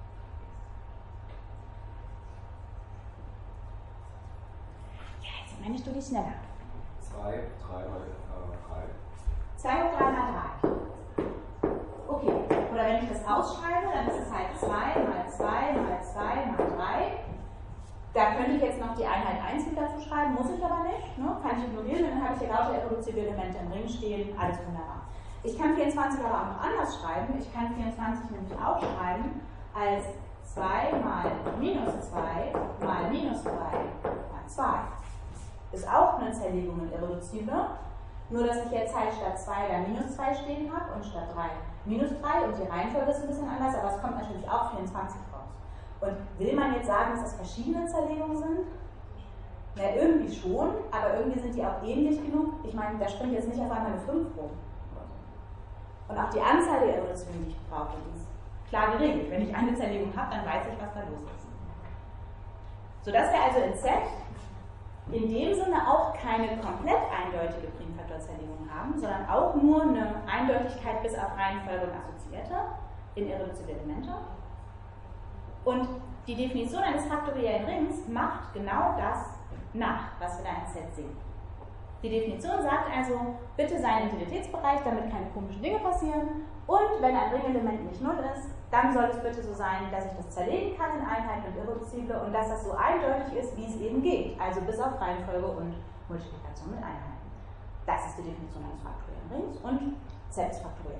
Ja, jetzt sind meine Studie schneller. zwei, drei mal drei. zwei hoch drei mal drei. Okay, oder wenn ich das ausschreibe, dann ist es halt zwei mal zwei mal zwei mal drei. Da könnte ich jetzt noch die Einheit eins mit dazu schreiben, muss ich aber nicht. Ne? Kann ich ignorieren, dann habe ich hier lauter irreduzible Elemente im Ring stehen, alles wunderbar. Ich kann vierundzwanzig aber auch noch anders schreiben. Ich kann vierundzwanzig nämlich auch schreiben als zwei mal minus zwei mal minus zwei mal zwei. Ist auch eine Zerlegung in Irreduzible. Nur, dass ich jetzt halt statt zwei da minus zwei stehen habe und statt drei minus drei und die Reihenfolge ist ein bisschen anders, aber es kommt natürlich auch vierundzwanzig raus. Und will man jetzt sagen, dass das verschiedene Zerlegungen sind? Na, irgendwie schon, aber irgendwie sind die auch ähnlich genug. Ich meine, da springt jetzt nicht auf einmal eine fünf rum. Und auch die Anzahl der Irreduziblen, die ich brauche, die ist klar geregelt. Wenn ich eine Zerlegung habe, dann weiß ich, was da los ist. So dass wir also in Z in dem Sinne auch keine komplett eindeutige Primfaktorzerlegung haben, sondern auch nur eine Eindeutigkeit bis auf Reihenfolge und Assoziierte in irreduzible Elemente. Und die Definition eines faktoriellen Rings macht genau das nach, was wir da in Z sehen. Die Definition sagt also, bitte sei ein Integritätsbereich, damit keine komischen Dinge passieren, und wenn ein Ringelement nicht null ist, dann soll es bitte so sein, dass ich das zerlegen kann in Einheiten und Irreduzible und dass das so eindeutig ist, wie es eben geht, also bis auf Reihenfolge und Multiplikation mit Einheiten. Das ist die Definition eines faktoriellen Rings und Z ist faktoriell.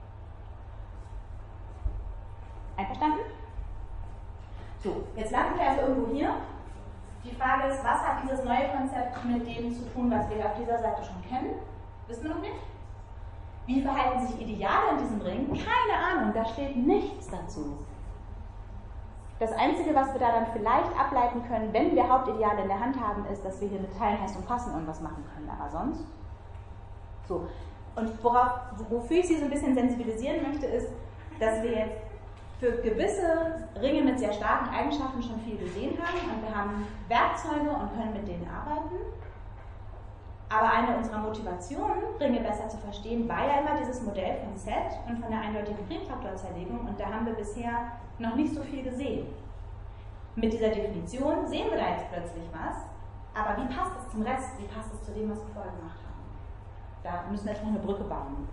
Einverstanden? So, jetzt landen wir also irgendwo hier. Die Frage ist, was hat dieses neue Konzept mit dem zu tun, was wir auf dieser Seite schon kennen? Wissen wir noch nicht? Wie verhalten sich Ideale in diesem Ring? Keine Ahnung, da steht nichts dazu. Das Einzige, was wir da dann vielleicht ableiten können, wenn wir Hauptideale in der Hand haben, ist, dass wir hier mit Teilen, Heiß und Passen irgendwas machen können, aber sonst. So. Und worauf, wofür ich Sie so ein bisschen sensibilisieren möchte, ist, dass wir jetzt für gewisse Ringe mit sehr starken Eigenschaften schon viel gesehen haben und wir haben Werkzeuge und können mit denen arbeiten. Aber eine unserer Motivationen, Ringe besser zu verstehen, war ja immer dieses Modell von Z und von der eindeutigen Primfaktorzerlegung, und da haben wir bisher noch nicht so viel gesehen. Mit dieser Definition sehen wir da jetzt plötzlich was, aber wie passt es zum Rest? Wie passt es zu dem, was wir vorher gemacht haben? Da müssen wir jetzt noch eine Brücke bauen.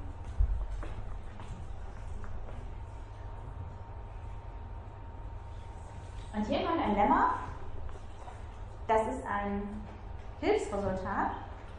Und hier kommt ein Lemma. Das ist ein Hilfsresultat.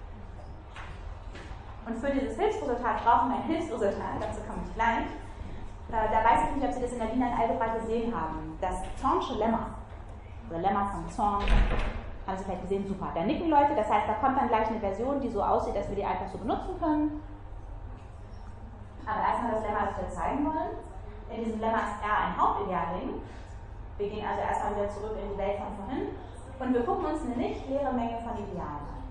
Und für dieses Hilfsresultat brauchen wir ein Hilfsresultat, dazu komme ich gleich. Da, da weiß ich nicht, ob Sie das in der linearen Algebra gesehen haben. Das Zornsche Lemma, oder Lemma von Zorn, Haben Sie vielleicht gesehen? Super. Da nicken Leute, das heißt, da kommt dann gleich eine Version, die so aussieht, dass wir die einfach so benutzen können. Aber erstmal das Lemma, das wir zeigen wollen. In diesem Lemma ist R ein Hauptidealring. Wir gehen also erstmal wieder zurück in die Welt von vorhin und wir gucken uns eine nicht leere Menge von Idealen an.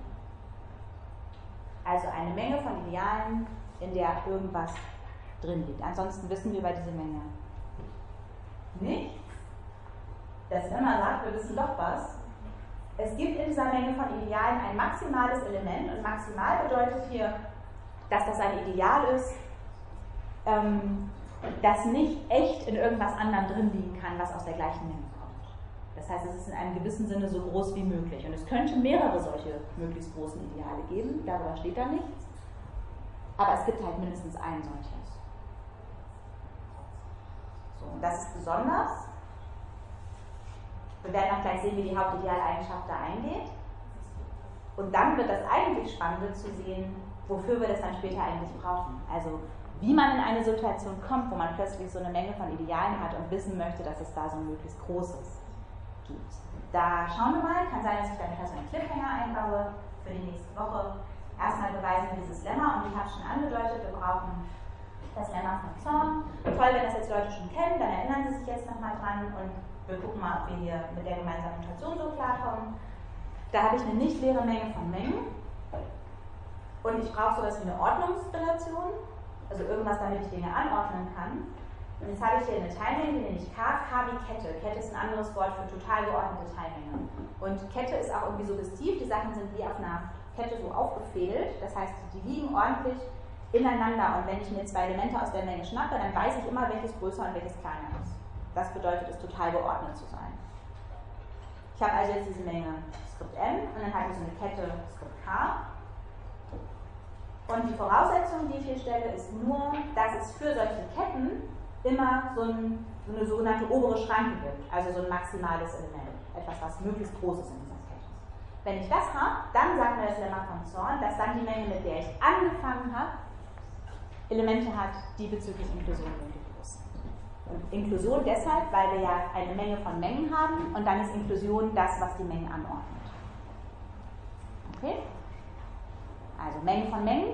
Also eine Menge von Idealen, in der irgendwas drin liegt. Ansonsten wissen wir über diese Menge nichts. Das immer sagt, wir wissen doch was. Es gibt in dieser Menge von Idealen ein maximales Element und maximal bedeutet hier, dass das ein Ideal ist, ähm, das nicht echt in irgendwas anderem drin liegen kann, was aus der gleichen Menge kommt. Das heißt, es ist in einem gewissen Sinne so groß wie möglich. Und es könnte mehrere solche möglichst großen Ideale geben, darüber steht da nichts. Aber es gibt halt mindestens ein solches. So, und das ist besonders. Wir werden auch gleich sehen, wie die Hauptidealeigenschaft da eingeht. Und dann wird das eigentlich Spannende zu sehen, wofür wir das dann später eigentlich brauchen. Also wie man in eine Situation kommt, wo man plötzlich so eine Menge von Idealen hat und wissen möchte, dass es da so ein möglichst großes gibt. Da schauen wir mal, kann sein, dass ich dann wieder so einen Cliffhanger einbaue für die nächste Woche. Erstmal beweisen wir dieses Lemma und ich habe schon angedeutet, wir brauchen das Lemma von Zorn. Toll, wenn das jetzt Leute schon kennen, dann erinnern sie sich jetzt nochmal dran und wir gucken mal, ob wir hier mit der gemeinsamen Notation so klarkommen. Da habe ich eine nicht leere Menge von Mengen und ich brauche sowas wie eine Ordnungsrelation, also irgendwas, damit ich Dinge anordnen kann. Und jetzt habe ich hier eine Teilmenge, die nenne ich K, K wie Kette. Kette ist ein anderes Wort für total geordnete Teilmenge. Und Kette ist auch irgendwie suggestiv, die Sachen sind wie auf einer Kette so aufgefädelt, das heißt, die liegen ordentlich ineinander und wenn ich mir zwei Elemente aus der Menge schnappe, dann weiß ich immer, welches größer und welches kleiner ist. Das bedeutet es, total geordnet zu sein. Ich habe also jetzt diese Menge Skript M und dann habe ich so eine Kette Skript K. Und die Voraussetzung, die ich hier stelle, ist nur, dass es für solche Ketten immer so, ein, so eine sogenannte obere Schranke gibt, also so ein maximales Element, etwas, was möglichst groß ist in dieser Kette. Wenn ich das habe, dann sagt mir das Lemma von Zorn, dass dann die Menge, mit der ich angefangen habe, Elemente hat, die bezüglich Inklusion gültig sind. Und Inklusion deshalb, weil wir ja eine Menge von Mengen haben und dann ist Inklusion das, was die Mengen anordnet. Okay? Also Mengen von Mengen.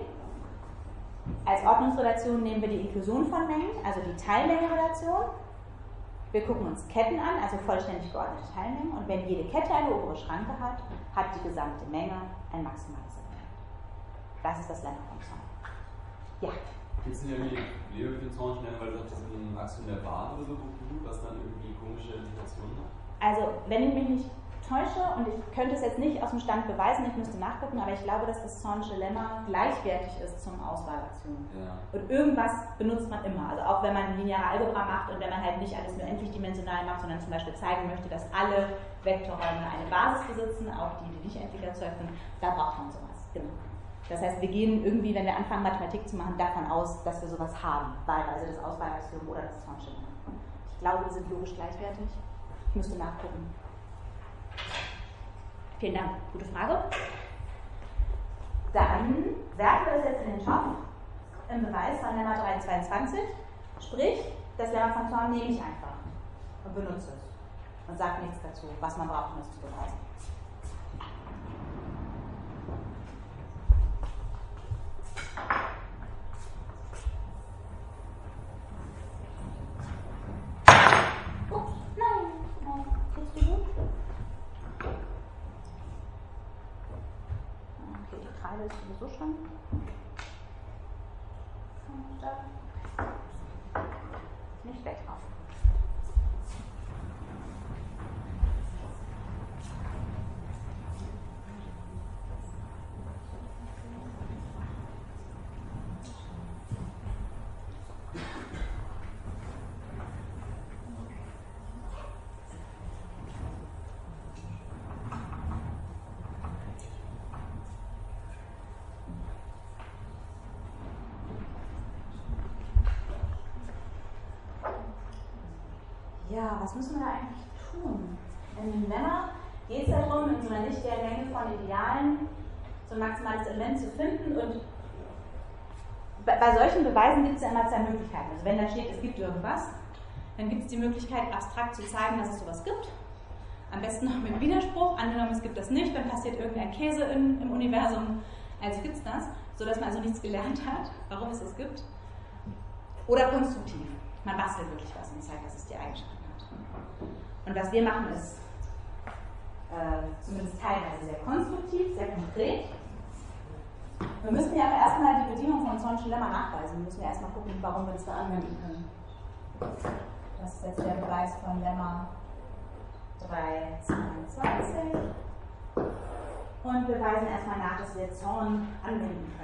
Als Ordnungsrelation nehmen wir die Inklusion von Mengen, also die Teilmengenrelation. Wir gucken uns Ketten an, also vollständig geordnete Teilmengen. Und wenn jede Kette eine obere Schranke hat, hat die gesamte Menge ein maximales Element. Das ist das Lemma von Zorn. Ja? Gibt es denn irgendwie Probleme für Zorn schnell, weil du sagst, das ist ein Axiom der Wahl oder so, was dann irgendwie komische Integrationen hat? Also, wenn ich mich nicht täusche, und ich könnte es jetzt nicht aus dem Stand beweisen, ich müsste nachgucken, aber ich glaube, dass das Zornsche Lemma gleichwertig ist zum Auswahlaktion. Ja. Und irgendwas benutzt man immer. Also auch wenn man lineare Algebra macht und wenn man halt nicht alles nur endlich dimensional macht, sondern zum Beispiel zeigen möchte, dass alle Vektorräume eine Basis besitzen, auch die, die nicht endlich erzeugt sind, da braucht man sowas. Genau. Das heißt, wir gehen irgendwie, wenn wir anfangen, Mathematik zu machen, davon aus, dass wir sowas haben, wahlweise das Auswahlaxiom oder das Zornsche Lemma. Ich glaube, die sind logisch gleichwertig. Ich müsste nachgucken. Vielen Dank, gute Frage. Dann werfen wir das jetzt in den Topf im Beweis von Lemma dreihundertzweiundzwanzig. Sprich, das Lemma von Zorn nehme ich einfach und benutze es und sage nichts dazu, was man braucht, um es zu beweisen. Ups, nein, nein, geht's dir gut? Okay, die Kreide ist sowieso schon. Nicht weglaufen. Ja, was müssen wir da eigentlich tun? In dem Lemma geht es darum, in so einer nicht der Menge von Idealen so ein maximales Element zu finden und bei, bei solchen Beweisen gibt es ja immer zwei Möglichkeiten. Also wenn da steht, es gibt irgendwas, dann gibt es die Möglichkeit, abstrakt zu zeigen, dass es sowas gibt. Am besten noch mit Widerspruch. Angenommen, es gibt das nicht, dann passiert irgendein Käse in, im Universum. Also gibt es das, sodass man also nichts gelernt hat, warum es das gibt. Oder konstruktiv. Man bastelt wirklich was und zeigt, dass es die Eigenschaften hat. Und was wir machen, ist äh, zumindest teilweise sehr konstruktiv, sehr konkret. Wir müssen ja aber erstmal die Bedienung von Zorn'schen Lemma nachweisen. Wir müssen ja erstmal gucken, warum wir das da anwenden können. Das ist jetzt der Beweis von Lemma drei zweiundzwanzig. Und wir weisen erstmal nach, dass wir Zorn anwenden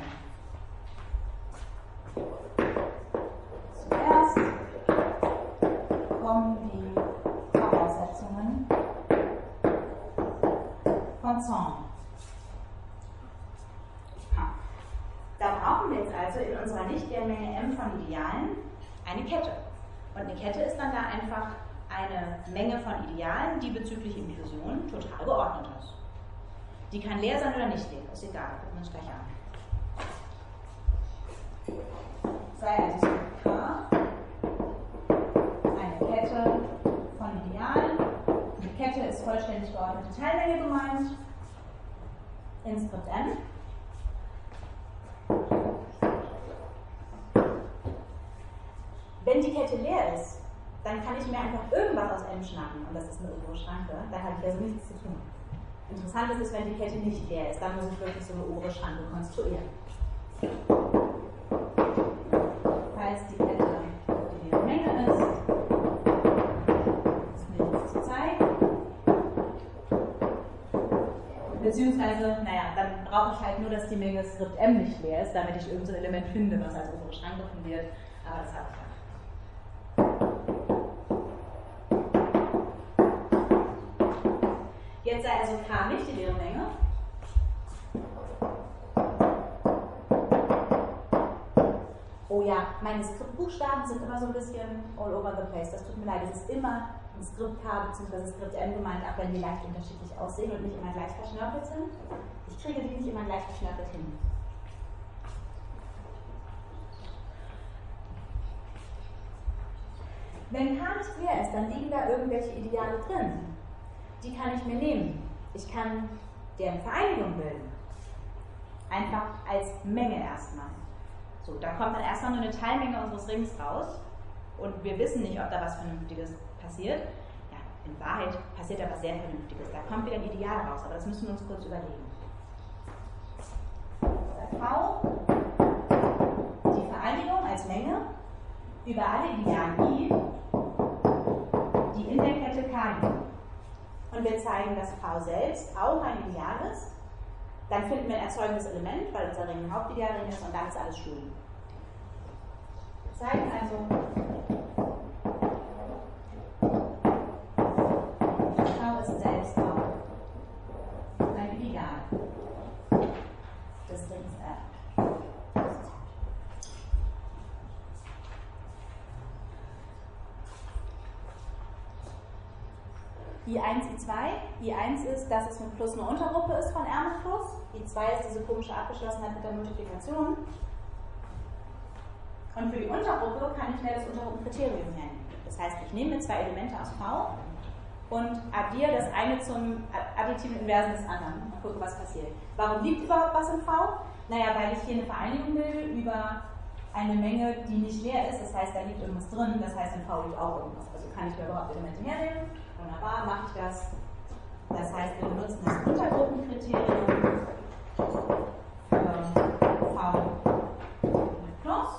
können. Zuerst kommen die Voraussetzungen von Zorn. Da brauchen wir jetzt also in unserer Nicht-Leermenge M von Idealen eine Kette. Und eine Kette ist dann da einfach eine Menge von Idealen, die bezüglich Inklusion total geordnet ist. Die kann leer sein oder nicht leer, ist egal, gucken wir uns gleich an. Sei also K eine Kette von Idealen. Die Kette ist vollständig geordnete Teilmenge gemeint. In Skript M. Wenn die Kette leer ist, dann kann ich mir einfach irgendwas aus M schnappen und das ist eine obere Schranke. Da habe ich also nichts zu tun. Interessant ist es, wenn die Kette nicht leer ist, dann muss ich wirklich so eine obere Schranke konstruieren. Falls die Kette die leere Menge ist, ist mir nichts zu zeigen. Beziehungsweise, naja, dann brauche ich halt nur, dass die Menge Skript M nicht leer ist, damit ich irgendein so Element finde, was als obere Schranke fungiert. Aber das habe ich ja. Jetzt sei also K nicht die leere Menge. Oh ja, meine Skriptbuchstaben sind immer so ein bisschen all over the place. Das tut mir leid, es ist immer ein Skript K bzw. Skript M gemeint, auch wenn die leicht unterschiedlich aussehen und nicht immer gleich verschnörkelt sind. Ich kriege die nicht immer gleich verschnörkelt hin. Wenn K nicht leer ist, dann liegen da irgendwelche Ideale drin. Die kann ich mir nehmen. Ich kann deren Vereinigung bilden. Einfach als Menge erstmal. So, da kommt dann erstmal nur eine Teilmenge unseres Rings raus. Und wir wissen nicht, ob da was Vernünftiges passiert. Ja, in Wahrheit passiert da was sehr Vernünftiges. Da kommt wieder ein Ideal raus, aber das müssen wir uns kurz überlegen. Bei V, die Vereinigung als Menge über alle Idealen I, die in der Kette K liegen. Und wir zeigen, dass V selbst auch ein Ideal ist. Dann finden wir ein erzeugendes Element, weil unser Ring ein Hauptidealring ist und dann ist alles schön. Wir zeigen also, V ist selbst auch ein Ideal des Rings R. I eins, I zwei. I eins ist, dass es mit Plus eine Untergruppe ist von R mit Plus. I zwei ist diese komische Abgeschlossenheit mit der Multiplikation. Und für die Untergruppe kann ich mir das Untergruppenkriterium nennen. Das heißt, ich nehme mir zwei Elemente aus V und addiere das eine zum additiven Inversen des anderen und gucke, was passiert. Warum liegt überhaupt was in V? Naja, weil ich hier eine Vereinigung bilde über eine Menge, die nicht leer ist. Das heißt, da liegt irgendwas drin. Das heißt, in V liegt auch irgendwas. Also kann ich mir überhaupt Elemente hernehmen. Wunderbar, mache ich das. Das heißt, wir benutzen das Untergruppenkriterium für V mit Plus.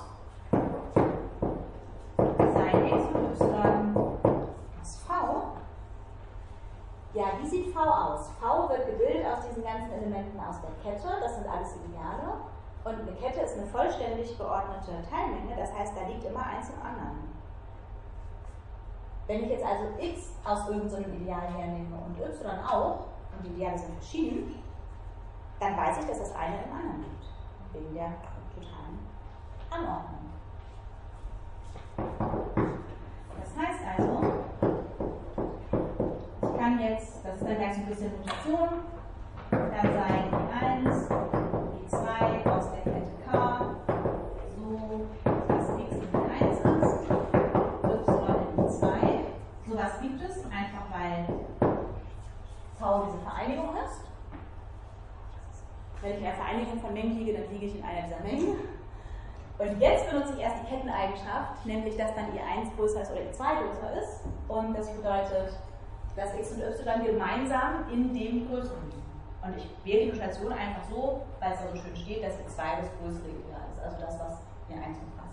Sein X und Y aus V. Ja, wie sieht V aus? V wird gebildet aus diesen ganzen Elementen aus der Kette. Das sind alles Ideale. Und eine Kette ist eine vollständig geordnete Teilmenge. Das heißt, da liegt immer eins im anderen. Wenn ich jetzt also x aus irgendeinem Ideal hernehme und y auch, und die Ideale sind verschieden, dann weiß ich, dass das eine im anderen liegt. Wegen der totalen Anordnung. Das heißt also, ich kann jetzt, das ist dann gleich so ein bisschen Notation, dann sein I eins, I zwei aus der Kette K, so, dass x in I eins ist, y in I zwei. Sowas gibt es, einfach weil von Mengen liege, dann liege ich in einer dieser Mengen. Und jetzt benutze ich erst die Ketteneigenschaft, nämlich dass dann I eins größer ist oder I zwei größer ist. Und das bedeutet, dass x und y gemeinsam in dem größeren liegen. Und ich wähle die Notation einfach so, weil es da so schön steht, dass I zwei das größere Ideal ist, also das, was I eins umfasst.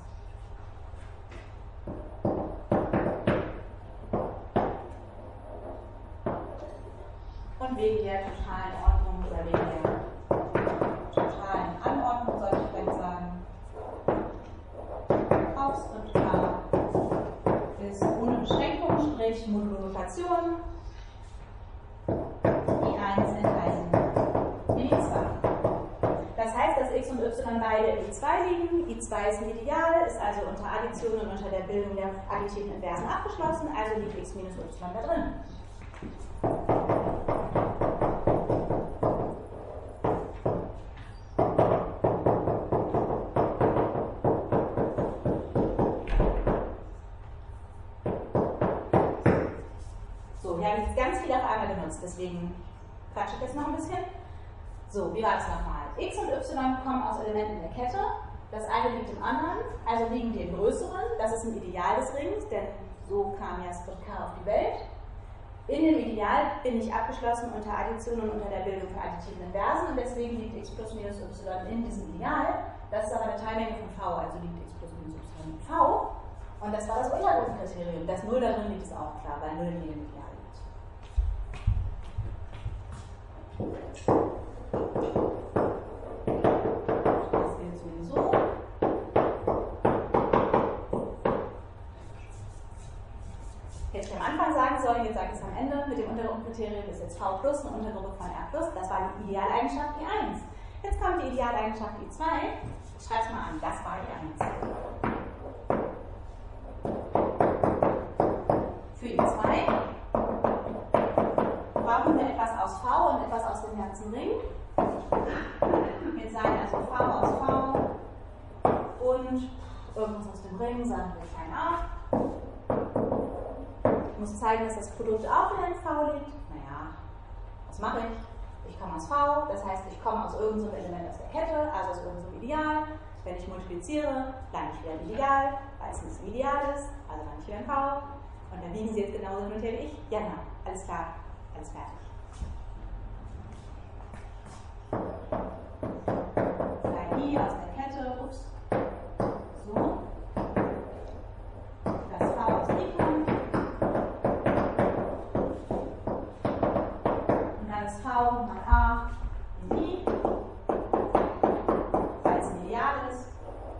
Und wegen der totalen Ordnung oder wegen der totalen Anordnung sollte ich vielleicht sagen, Aufschrift K ist ohne Beschränkung, sprich modulo Notation, I eins enthalten in I zwei. Das heißt, dass x und y beide in I zwei liegen, I zwei ist ein Ideal, ist also unter Addition und unter der Bildung der additiven Inversen abgeschlossen, also liegt x minus y da drin. So, wir haben jetzt ganz viel auf einmal genutzt, deswegen quatsche ich jetzt noch ein bisschen. So, wie war das nochmal? X und y kommen aus Elementen der Kette, das eine liegt im anderen, also liegen die im größeren, das ist ein Ideal des Rings, denn so kam ja Skript K auf die Welt. In dem Ideal bin ich abgeschlossen unter Addition und unter der Bildung von additiven Inversen und deswegen liegt x plus minus y in diesem Ideal. Das ist aber eine Teilmenge von v, also liegt x plus minus y in v. Und das war das Untergrundkriterium. Das null darin liegt, ist auch klar, weil null in jedem Ideal liegt. Das gilt sowieso. Hätte ich am Anfang sagen sollen, jetzt sage ich es am Ende, mit dem Untergrundkriterium ist jetzt v plus eine Untergruppe von r plus, das war die Idealeigenschaft I eins. Jetzt kommt die Idealeigenschaft I zwei, ich schreibe es mal an, das war I eins. Für I zwei brauchen wir etwas aus V und etwas aus dem ganzen Ring. Jetzt sagen also V aus V und irgendwas aus dem Ring, sagen wir klein a. Ich muss zeigen, dass das Produkt auch wieder in V liegt. Naja, was mache ich? Ich komme aus V, das heißt, ich komme aus irgendeinem Element aus der Kette, also aus irgendeinem Ideal. Wenn ich multipliziere, lande ich wieder im Ideal, weil es nicht ein Ideal ist, also lande ich wieder in V. Und dann liegen sie jetzt genauso hin und her wie ich. Ja, genau, alles klar, alles fertig. Klein I aus der Kette, ups, so. Das V aus I kommt. Und dann ist V mal A in I, weil es ein Ideal ist.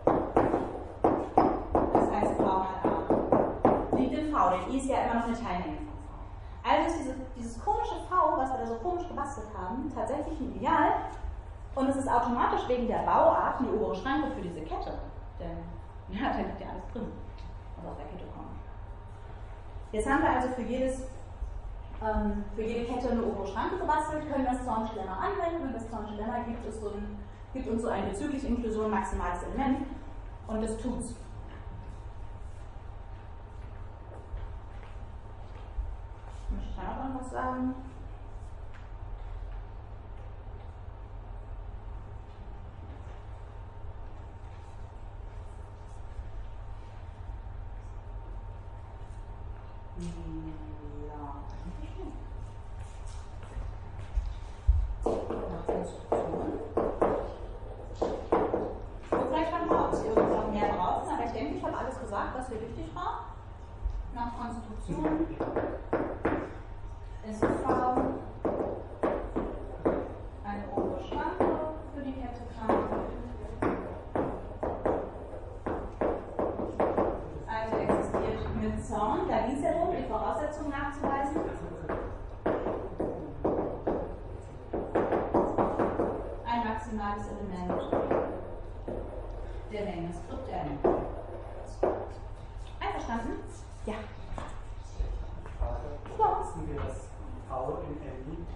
Das heißt V mal A liegt in V, denn I ist ja immer noch eine Teilmenge von V. Also ist diese, dieses komische V, was wir da so komisch gebastelt haben, tatsächlich ein Ideal. Und es ist automatisch wegen der Bauart eine obere Schranke für diese Kette. Denn ja, da liegt ja alles drin, was aus der Kette kommt. Jetzt haben wir also für, jedes, ähm, für jede Kette eine obere Schranke gebastelt, können das Zorn'sche Lemma anwenden. Und das Zorn'sche Lemma gibt, es so ein, gibt uns so ein bezüglich Inklusion maximales Element. Und das tut's. Möchte ich da noch irgendwas sagen? Ja, eigentlich nicht. Nach Instruktionen. Und vielleicht haben wir Optionen noch mehr draußen, aber ich denke, ich habe alles gesagt, was hier wichtig war. Nach Konstruktion ist V eine obere Schranke für die Kette K. Also existiert mit Zorn, da ging es ja darum, die Voraussetzungen nachzuweisen. Ein maximales Element der Menge Skript N. Einverstanden? Ja. Frage, wissen wir, dass V in M liegt?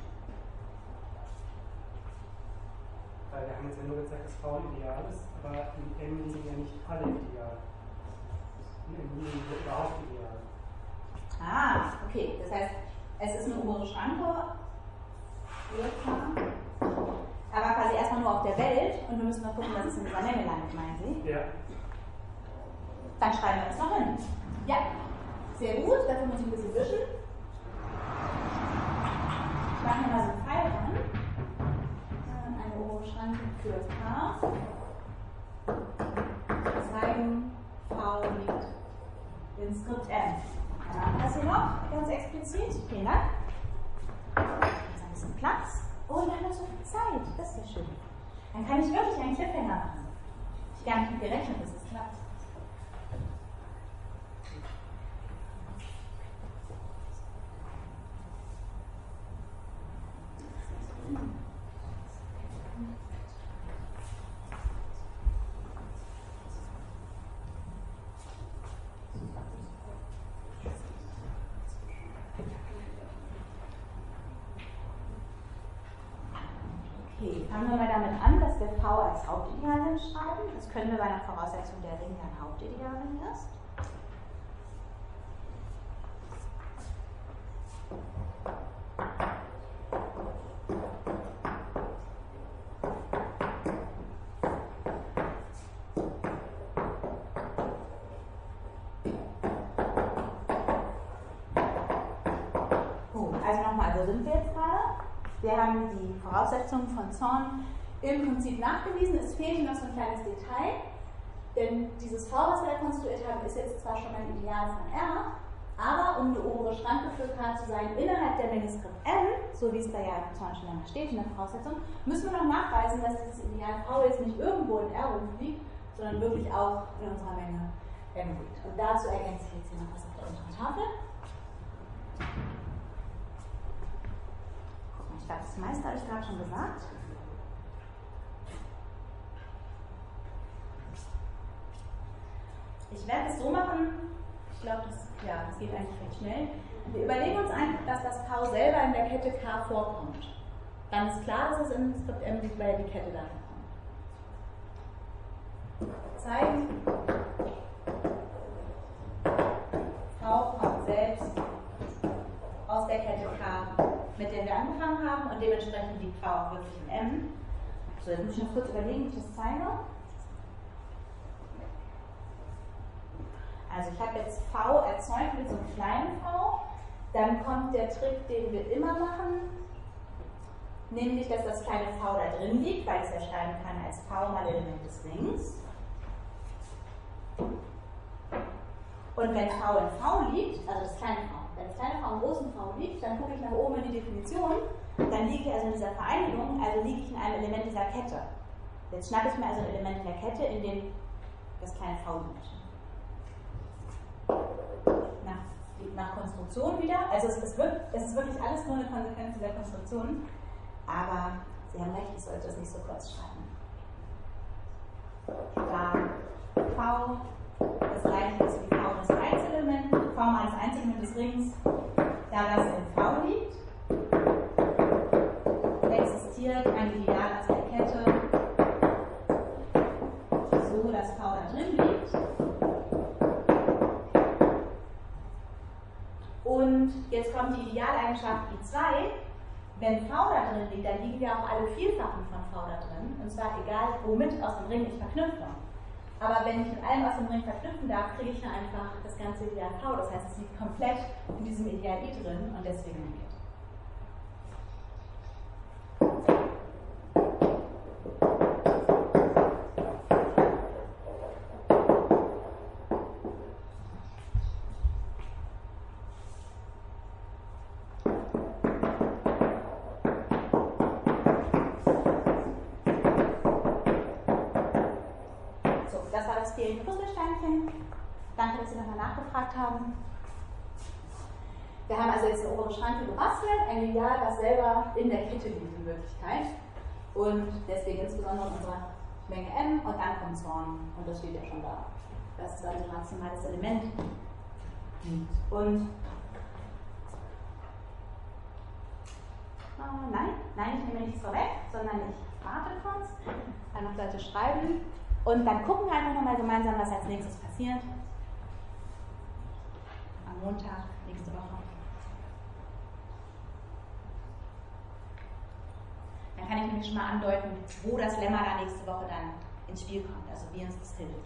Weil wir haben jetzt ja nur gesagt, dass V ein Ideal ist, aber in M liegen ja nicht alle Ideale. In M liegen überhaupt Ideale. Ah, okay. Das heißt, es ist eine obere Schranke für K. aber quasi erstmal nur auf der Welt und wir müssen mal gucken, dass es in dieser Menge landet, meinen Sie? Ja. Dann schreiben wir das noch hin. Ja, sehr gut, dafür muss ich ein bisschen wischen. Ich mache hier mal so einen Pfeil dran. Eine obere Schranke für das K. Zeigen, V liegt in Skript M. Dann machen wir das hier noch ganz explizit. Vielen Dank. Jetzt ein bisschen Platz. Oh, wir haben noch so viel Zeit. Das ist ja schön. Dann kann ich wirklich einen Cliffhanger machen. Ich habe gar nicht mit gerechnet, dass es klappt. Okay, fangen wir mal damit an, dass wir V als Hauptideal hinschreiben. Das können wir bei einer Voraussetzung, der Ring ein Hauptidealring ist. Gut, also nochmal, wo sind wir jetzt gerade? Wir haben die Voraussetzungen von Zorn im Prinzip nachgewiesen. Es fehlt noch so ein kleines Detail, denn dieses V, was wir da konstruiert haben, ist jetzt zwar schon ein Ideal von R, aber um eine obere Schranke für K zu sein innerhalb der Menge Skript M, so wie es da ja im Zorn schon einmal steht in der Voraussetzung, müssen wir noch nachweisen, dass dieses Ideal V jetzt nicht irgendwo in R rumfliegt, sondern wirklich auch in unserer Menge M liegt. Und dazu ergänze ich jetzt hier noch was auf der unteren Tafel. Ich glaube, das meiste habe ich gerade schon gesagt. Ich werde es so machen, ich glaube, das, ja, das geht eigentlich recht schnell. Wir überlegen uns einfach, dass das V selber in der Kette K vorkommt. Dann ist klar, dass es im Skript M liegt, weil ja die Kette daher kommt. Zeigen. V kommt selbst aus der Kette K, mit der wir angefangen haben, und dementsprechend liegt V auch wirklich in M. So, jetzt muss ich noch kurz überlegen, wie ich das zeige. Also ich habe jetzt V erzeugt mit so einem kleinen V, dann kommt der Trick, den wir immer machen, nämlich, dass das kleine V da drin liegt, weil ich es ja schreiben kann als V mal Element des Rings. Und wenn V in V liegt, also das kleine V, wenn das kleine V im großen V liegt, dann gucke ich nach oben in die Definition, dann liege ich also in dieser Vereinigung, also liege ich in einem Element dieser Kette. Jetzt schnappe ich mir also ein Element in der Kette, in dem das kleine V liegt. Nach, nach Konstruktion wieder, also es, es, wird, es ist wirklich alles nur eine Konsequenz dieser Konstruktion, aber Sie haben recht, ich sollte es nicht so kurz schreiben. Da V das gleiche ist wie V das Einzelement, V mal das Einzelement des Rings, da das in V liegt, existiert ein Ideal aus der Kette, so dass V da drin liegt. Und jetzt kommt die Idealeigenschaft I zwei. Wenn V da drin liegt, dann liegen ja auch alle Vielfachen von V da drin, und zwar egal, womit aus dem Ring ich verknüpfe. Aber wenn ich mit allem aus dem Ring verknüpfen darf, kriege ich dann einfach das ganze Ideal V. Das heißt, es liegt komplett in diesem Ideal I drin und deswegen die Kette. Danke, dass Sie nochmal nachgefragt haben. Wir haben also jetzt eine obere Schranke gebastelt, ein Ideal, das selber in der Kette liegt in Wirklichkeit. Und deswegen insbesondere in unserer Menge M, und dann kommt Zorn. Und das steht ja schon da, dass es also ein maximales Element gibt. Und äh, nein, nein, ich nehme nichts vorweg, sondern ich warte kurz, dann noch Leute schreiben. Und dann gucken wir einfach nochmal gemeinsam, was als nächstes passiert. Am Montag, nächste Woche. Dann kann ich nämlich schon mal andeuten, wo das Lemma da nächste Woche dann ins Spiel kommt, also wie uns das hilft.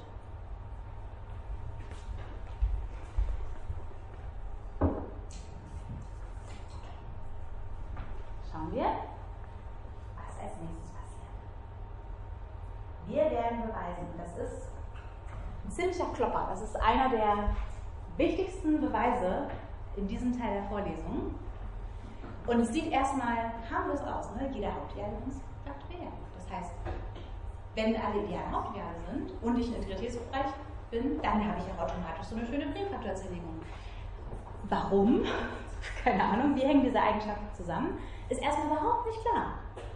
Schauen wir, was als nächstes passiert. Wir werden beweisen, und das ist ein ziemlicher Klopper, das ist einer der wichtigsten Beweise in diesem Teil der Vorlesung. Und es sieht erstmal harmlos aus, ne? Jeder Hauptideal ist faktoriell. Das heißt, wenn alle Ideale Hauptideale sind und ich ein Integritätsbereich bin, dann habe ich auch automatisch so eine schöne Primfaktorzerlegung. Warum? Keine Ahnung, wie hängen diese Eigenschaften zusammen? Ist erstmal überhaupt nicht klar.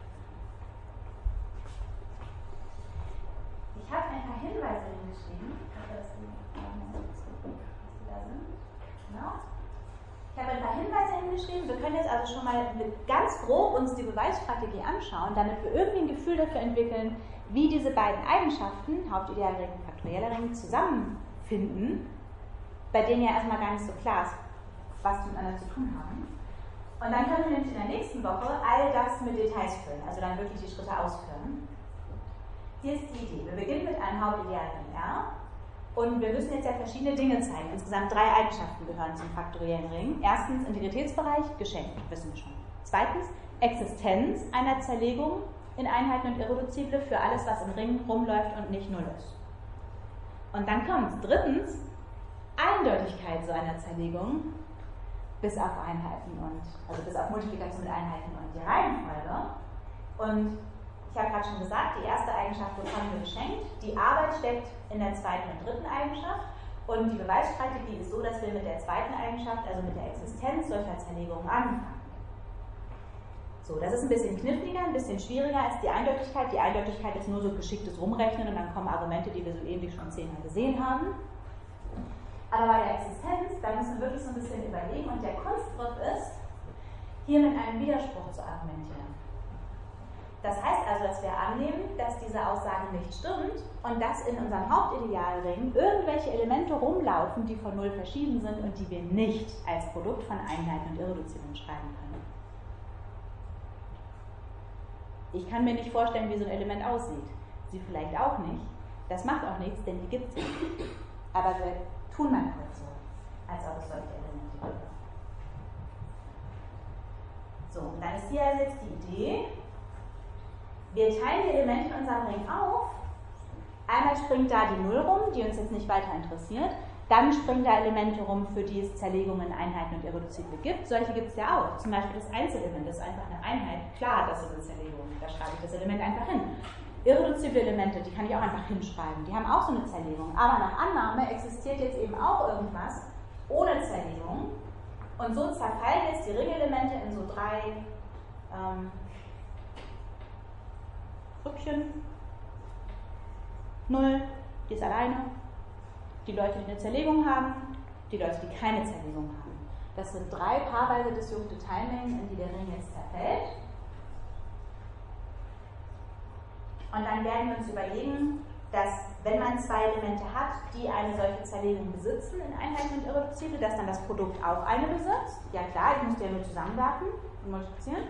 Ich habe ein paar Hinweise hingeschrieben. Dass die da sind. Genau. Ich habe ein paar Hinweise hingeschrieben. Wir können jetzt also schon mal ganz grob uns die Beweisstrategie anschauen, damit wir irgendwie ein Gefühl dafür entwickeln, wie diese beiden Eigenschaften, Hauptidealer Ring und faktorieller Ring, zusammenfinden, bei denen ja erstmal gar nicht so klar ist, was die miteinander zu tun haben. Und dann können wir nämlich in der nächsten Woche all das mit Details füllen, also dann wirklich die Schritte ausführen. Hier ist die Idee. Wir beginnen mit einem Hauptideal Ring R und wir müssen jetzt ja verschiedene Dinge zeigen. Insgesamt drei Eigenschaften gehören zum faktoriellen Ring. Erstens Integritätsbereich, geschenkt, wissen wir schon. Zweitens Existenz einer Zerlegung in Einheiten und Irreduzible für alles, was im Ring rumläuft und nicht null ist. Und dann kommt drittens Eindeutigkeit so einer Zerlegung bis auf Einheiten und, also bis auf Multiplikation mit Einheiten und die Reihenfolge. Und ich habe gerade schon gesagt, die erste Eigenschaft bekommen wir geschenkt. Die Arbeit steckt in der zweiten und dritten Eigenschaft. Und die Beweisstrategie ist so, dass wir mit der zweiten Eigenschaft, also mit der Existenz solcher Zerlegungen anfangen. So, das ist ein bisschen kniffliger, ein bisschen schwieriger als die Eindeutigkeit. Die Eindeutigkeit ist nur so geschicktes Rumrechnen und dann kommen Argumente, die wir so ähnlich schon zehnmal gesehen haben. Aber bei der Existenz, da müssen wir wirklich so ein bisschen überlegen und der Kunstgriff ist, hier mit einem Widerspruch zu argumentieren. Das heißt also, dass wir annehmen, dass diese Aussage nicht stimmt und dass in unserem Hauptidealring irgendwelche Elemente rumlaufen, die von null verschieden sind und die wir nicht als Produkt von Einheiten und Irreduziblen schreiben können. Ich kann mir nicht vorstellen, wie so ein Element aussieht. Sie vielleicht auch nicht. Das macht auch nichts, denn die gibt es nicht. Aber wir tun mal kurz so, als ob es solche Elemente gibt. So, und dann ist hier also jetzt die Idee, wir teilen die Elemente in unserem Ring auf. Einmal springt da die null rum, die uns jetzt nicht weiter interessiert. Dann springen da Elemente rum, für die es Zerlegungen in Einheiten und Irreduzible gibt. Solche gibt es ja auch. Zum Beispiel das Einzelelement, das ist einfach eine Einheit. Klar, das ist eine Zerlegung. Da schreibe ich das Element einfach hin. Irreduzible Elemente, die kann ich auch einfach hinschreiben. Die haben auch so eine Zerlegung. Aber nach Annahme existiert jetzt eben auch irgendwas ohne Zerlegung. Und so zerfallen jetzt die Ringelemente in so drei ähm, Grüppchen. Null, die ist alleine. Die Leute, die eine Zerlegung haben. Die Leute, die keine Zerlegung haben. Das sind drei paarweise disjunkte Teilmengen, in die der Ring jetzt zerfällt. Und dann werden wir uns überlegen, dass wenn man zwei Elemente hat, die eine solche Zerlegung besitzen in Einheiten und Irreduzible, dass dann das Produkt auch eine besitzt. Ja klar, ich muss die ja nur zusammenwerfen und multiplizieren.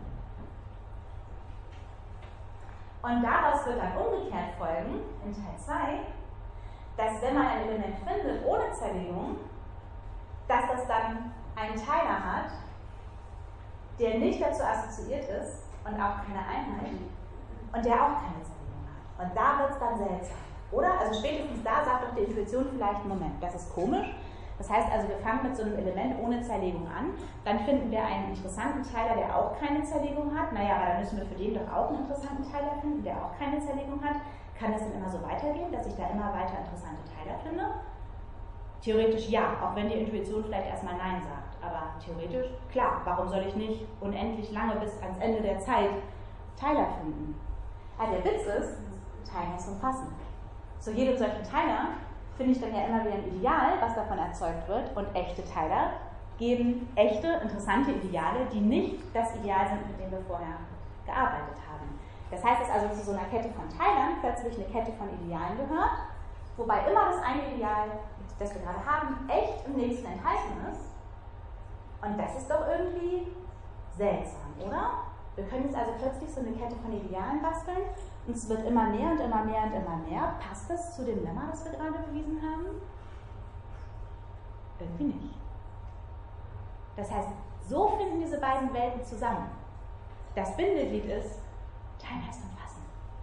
Und daraus wird dann umgekehrt folgen, in Teil zwei, dass wenn man ein Element findet ohne Zerlegung, dass das dann einen Teiler hat, der nicht dazu assoziiert ist und auch keine Einheit und der auch keine Zerlegung hat. Und da wird es dann seltsam. Oder? Also spätestens da sagt doch die Intuition vielleicht, Moment, das ist komisch. Das heißt also, wir fangen mit so einem Element ohne Zerlegung an, dann finden wir einen interessanten Teiler, der auch keine Zerlegung hat. Naja, aber dann müssen wir für den doch auch einen interessanten Teiler finden, der auch keine Zerlegung hat. Kann es denn immer so weitergehen, dass ich da immer weiter interessante Teiler finde? Theoretisch ja, auch wenn die Intuition vielleicht erstmal Nein sagt. Aber theoretisch, klar, warum soll ich nicht unendlich lange bis ans Ende der Zeit Teiler finden? Also der Witz ist, Teiler ist umfassend. Zu jedem solchen Teiler finde ich dann ja immer wieder ein Ideal, was davon erzeugt wird, und echte Teiler geben echte, interessante Ideale, die nicht das Ideal sind, mit dem wir vorher gearbeitet haben. Das heißt, dass also zu so einer Kette von Teilern plötzlich eine Kette von Idealen gehört, wobei immer das eine Ideal, das wir gerade haben, echt im nächsten enthalten ist. Und das ist doch irgendwie seltsam, oder? Wir können jetzt also plötzlich so eine Kette von Idealen basteln und es wird immer mehr und immer mehr und immer mehr. Passt das zu dem Lemma, das wir gerade bewiesen haben? Irgendwie nicht. Das heißt, so finden diese beiden Welten zusammen. Das Bindeglied ist Teilen heißt umfassen.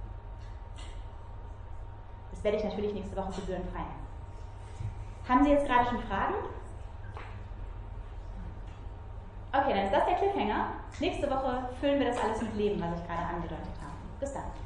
Das werde ich natürlich nächste Woche gebührend feiern. Haben Sie jetzt gerade schon Fragen? Okay, dann ist das der Cliffhanger. Nächste Woche füllen wir das alles mit Leben, was ich gerade angedeutet habe. Bis dann.